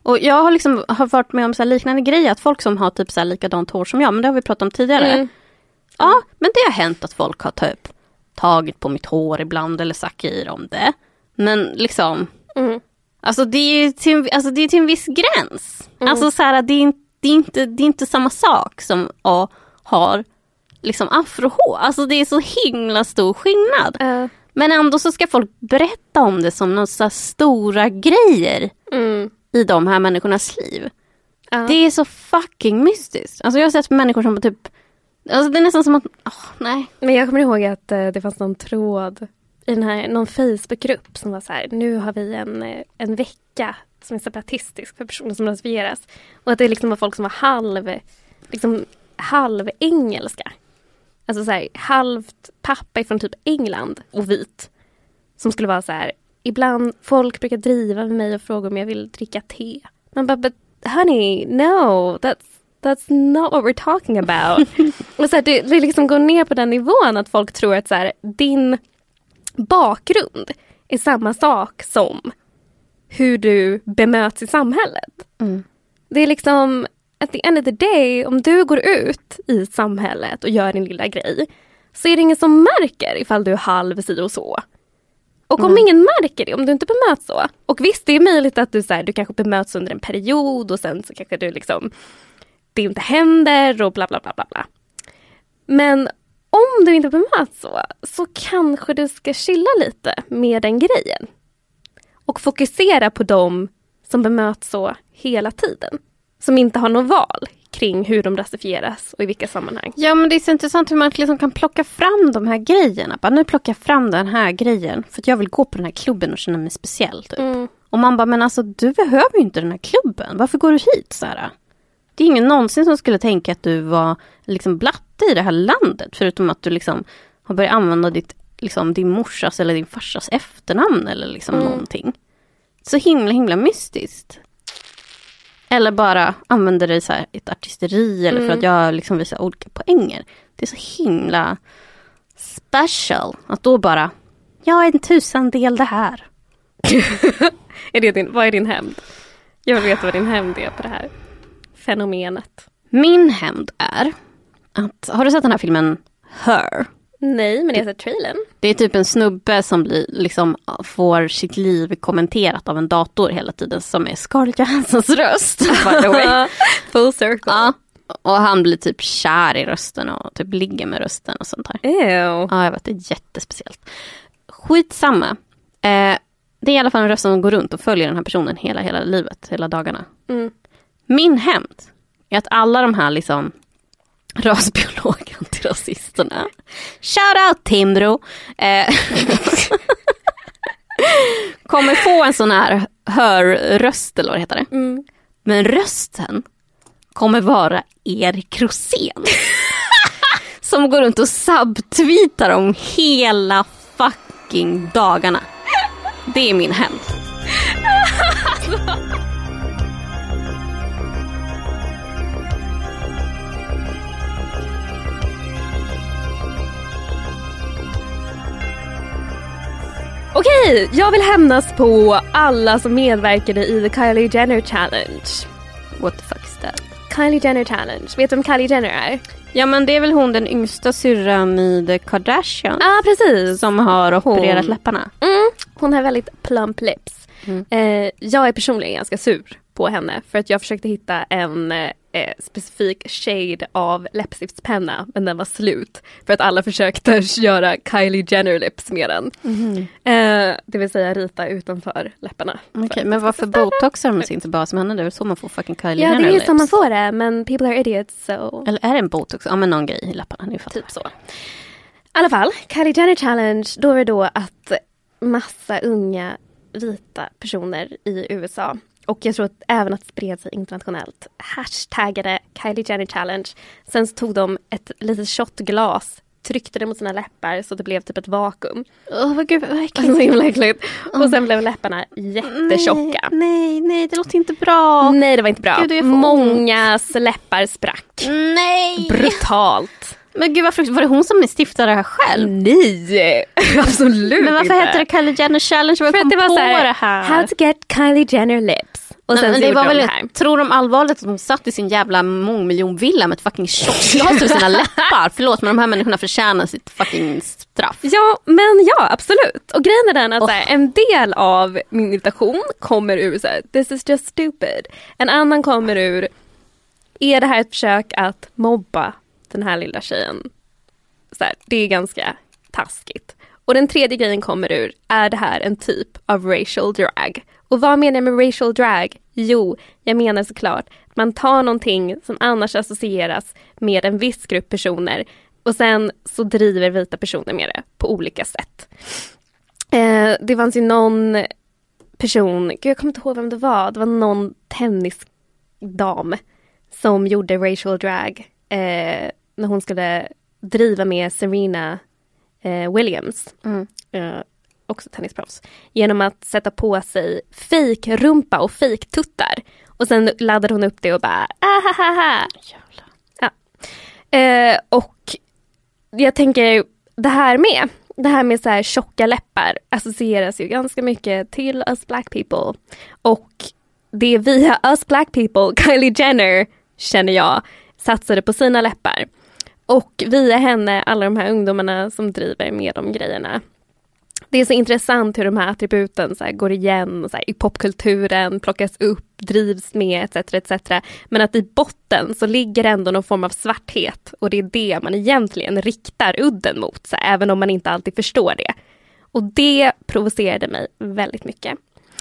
[SPEAKER 5] Och jag har liksom varit med om så här liknande grejer. Att folk som har typ så här likadant hår som jag. Men det har vi pratat om tidigare. Ja, men det har hänt att folk har typ tagit på mitt hår ibland. Eller sagt i om det. Men liksom... Alltså det är till en viss gräns. Alltså så här, det är inte samma sak som att ha liksom afrohår. Alltså det är så himla stor skillnad. Men ändå så ska folk berätta om det som några så stora grejer i de här människornas liv. Det är så fucking mystiskt. Alltså jag har sett människor som typ... Alltså det är nästan som att... nej.
[SPEAKER 4] Men jag kommer ihåg att det fanns någon tråd i någon Facebookgrupp som var så här: nu har vi en vecka som är separatistisk för personer som rasifieras. Och att det liksom var folk som var halv engelska. Alltså så här, halvt pappa från typ England och vit. Som skulle vara så här: ibland folk brukar driva med mig och fråga om jag vill dricka te. Man bara, but honey, no, that's not what we're talking about. Och så här, det liksom går ner på den nivån att folk tror att så här, din bakgrund är samma sak som hur du bemöts i samhället. Det är liksom, at the end of the day, om du går ut i samhället och gör din lilla grej, så är det ingen som märker ifall du är halv si och så. Och om ingen märker det, om du inte bemöts så. Och visst, det är möjligt att du kanske bemöts under en period och sen så kanske du liksom, det inte händer och bla bla bla bla bla. Men om du inte bemöts så kanske du ska chilla lite med den grejen. Och fokusera på dem som bemöts så hela tiden. Som inte har något val kring hur de rasifieras och i vilka sammanhang.
[SPEAKER 5] Ja, men det är så intressant hur man liksom kan plocka fram de här grejerna. Bara, nu plockar jag fram den här grejen för att jag vill gå på den här klubben och känna mig speciell. Typ. Och man bara, men alltså du behöver ju inte den här klubben. Varför går du hit, Sara? Det är ingen någonsin som skulle tänka att du var liksom blatte i det här landet. Förutom att du liksom har börjat använda din morsas eller din farsas efternamn eller liksom någonting. Så himla mystiskt. Eller bara använder det i så här ett artisteri eller för att jag liksom visar olika poänger. Det är så himla special att då bara, jag är en 1000-del det här.
[SPEAKER 4] Vad är din hämnd? Jag vill veta vad din hämnd är på det här fenomenet.
[SPEAKER 5] Min hämnd är att, har du sett den här filmen Her?
[SPEAKER 4] Nej, men jag har sett trailern.
[SPEAKER 5] Det är typ en snubbe som får sitt liv kommenterat av en dator hela tiden, som är Scarlett Johanssons röst. By the way.
[SPEAKER 4] Full circle.
[SPEAKER 5] Ja, och han blir typ kär i rösten och typ ligger med rösten och sånt här.
[SPEAKER 4] Ew.
[SPEAKER 5] Ja, jag vet, det är jättespeciellt. Skitsamma. Det är i alla fall en röst som går runt och följer den här personen hela livet, hela dagarna. Min hämnd är att alla de här liksom rasbiologen, antirasisterna, shout out Timbro, kommer få en sån här hörröst eller vad heter det. Men rösten kommer vara Erik Rosén som går runt och subtweetar om hela fucking dagarna. Det är min hämnd.
[SPEAKER 4] Okej, jag vill hämnas på alla som medverkade i The Kylie Jenner Challenge.
[SPEAKER 5] What the fuck is that?
[SPEAKER 4] Kylie Jenner Challenge. Vet du vem Kylie Jenner är?
[SPEAKER 5] Ja, men det är väl hon, den yngsta syrran i The Kardashians.
[SPEAKER 4] Ja, precis.
[SPEAKER 5] Som har opererat läpparna.
[SPEAKER 4] Hon har väldigt plump lips. Jag är personligen ganska sur på henne. För att jag försökte hitta en specifik shade av läppstiftspenna. Men den var slut. För att alla försökte göra Kylie Jenner lips med den. Det vill säga rita utanför läpparna.
[SPEAKER 5] Okej, men varför botoxar de sig inte bara som henne? Det är så man får fucking Kylie Jenner lips.
[SPEAKER 4] Ja, det är så man får det. Men people are idiots. So.
[SPEAKER 5] Eller är det en botox? Ja, men någon grej i läpparna.
[SPEAKER 4] Typ så. I alla fall, Kylie Jenner Challenge. Då är det då att massa unga vita personer i USA, och jag tror att även att det spred sig internationellt, hashtaggade Kylie Jenner Challenge. Sen så tog de ett litet shotglas, tryckte det mot sina läppar så det blev typ ett vakuum.
[SPEAKER 5] Vad gud, vad äckligt.
[SPEAKER 4] Så himla äckligt. Och sen blev läpparna jättetjocka.
[SPEAKER 5] Nej, det låter inte bra.
[SPEAKER 4] Nej, det var inte bra.
[SPEAKER 5] Gud,
[SPEAKER 4] mångas läppar sprack.
[SPEAKER 5] Nej.
[SPEAKER 4] Brutalt.
[SPEAKER 5] Men gud, varför var det hon som stiftade det här själv?
[SPEAKER 4] Nej, absolut.
[SPEAKER 5] Men varför
[SPEAKER 4] inte.
[SPEAKER 5] Hette det Kylie Jenner Challenge?
[SPEAKER 4] För att det var så här, how to get Kylie Jenner lips. Och sen
[SPEAKER 5] men
[SPEAKER 4] så
[SPEAKER 5] det
[SPEAKER 4] gjorde
[SPEAKER 5] var
[SPEAKER 4] de
[SPEAKER 5] väl,
[SPEAKER 4] det här.
[SPEAKER 5] tror de allvarligt att de satt i sin jävla mångmiljonvilla med ett fucking shotglas i sina läppar? Förlåt, men de här människorna förtjänar sitt fucking straff.
[SPEAKER 4] Ja, men ja, absolut. Och grejen är den att så här, en del av min irritation kommer ur så här, this is just stupid. En annan kommer ur, är det här ett försök att mobba den här lilla tjejen? Så här, det är ganska taskigt. Och den tredje grejen kommer ur, är det här en typ av racial drag? Och vad menar jag med racial drag? Jo, jag menar såklart att man tar någonting som annars associeras med en viss grupp personer och sen så driver vita personer med det på olika sätt. Det fanns ju någon person, jag kommer inte ihåg vem det var någon tennisdam som gjorde racial drag när hon skulle driva med Serena Williams. Också tennisproffs, genom att sätta på sig fake rumpa och fake tuttar. Och sen laddade hon upp det och bara ahaha. Ja. Och jag tänker det här med så här tjocka läppar associeras ju ganska mycket till us black people. Och det är via us black people Kylie Jenner, känner jag, satsade på sina läppar. Och via henne alla de här ungdomarna som driver med de grejerna. Det är så intressant hur de här attributen så här går igen så här, i popkulturen, plockas upp, drivs med etc. Men att i botten så ligger ändå någon form av svarthet. Och det är det man egentligen riktar udden mot, så här, även om man inte alltid förstår det. Och det provocerade mig väldigt mycket.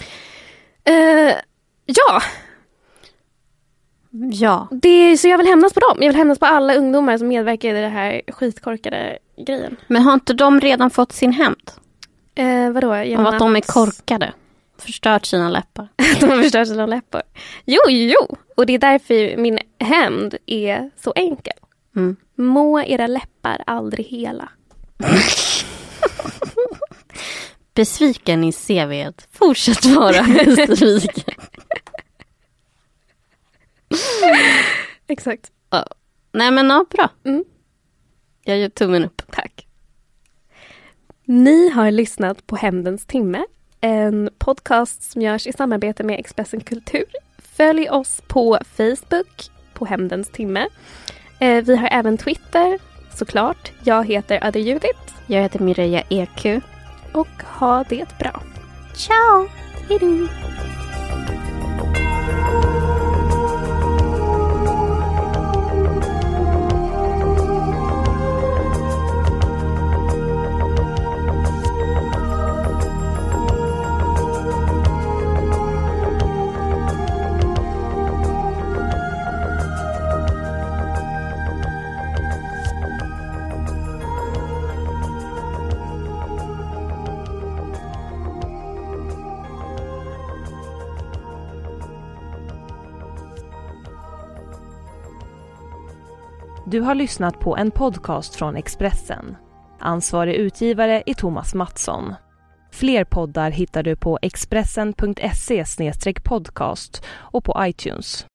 [SPEAKER 4] Ja. Så jag vill hämnas på dem. Jag vill hämnas på alla ungdomar som medverkar i det här skitkorkade grejen.
[SPEAKER 5] Men har inte de redan fått sin hämnd?
[SPEAKER 4] Vadå?
[SPEAKER 5] Om att de är korkade. Förstört sina läppar.
[SPEAKER 4] De har förstört sina läppar. Jo. Och det är därför min hämnd är så enkel. Må era läppar aldrig hela.
[SPEAKER 5] Besviken i CV:t. Fortsätt vara besviken.
[SPEAKER 4] Exakt.
[SPEAKER 5] Ja. Nej men ja, bra. Jag gör tummen upp.
[SPEAKER 4] Tack. Ni har lyssnat på Hämndens timme, en podcast som görs i samarbete med Expressen Kultur. Följ oss på Facebook på Hämndens timme. Vi har även Twitter, såklart. Jag heter Adde Judith.
[SPEAKER 5] Jag heter Mireia EQ.
[SPEAKER 4] Och ha det bra.
[SPEAKER 5] Ciao!
[SPEAKER 4] Hejdå!
[SPEAKER 3] Du har lyssnat på en podcast från Expressen. Ansvarig utgivare är Thomas Mattsson. Fler poddar hittar du på expressen.se/podcast och på iTunes.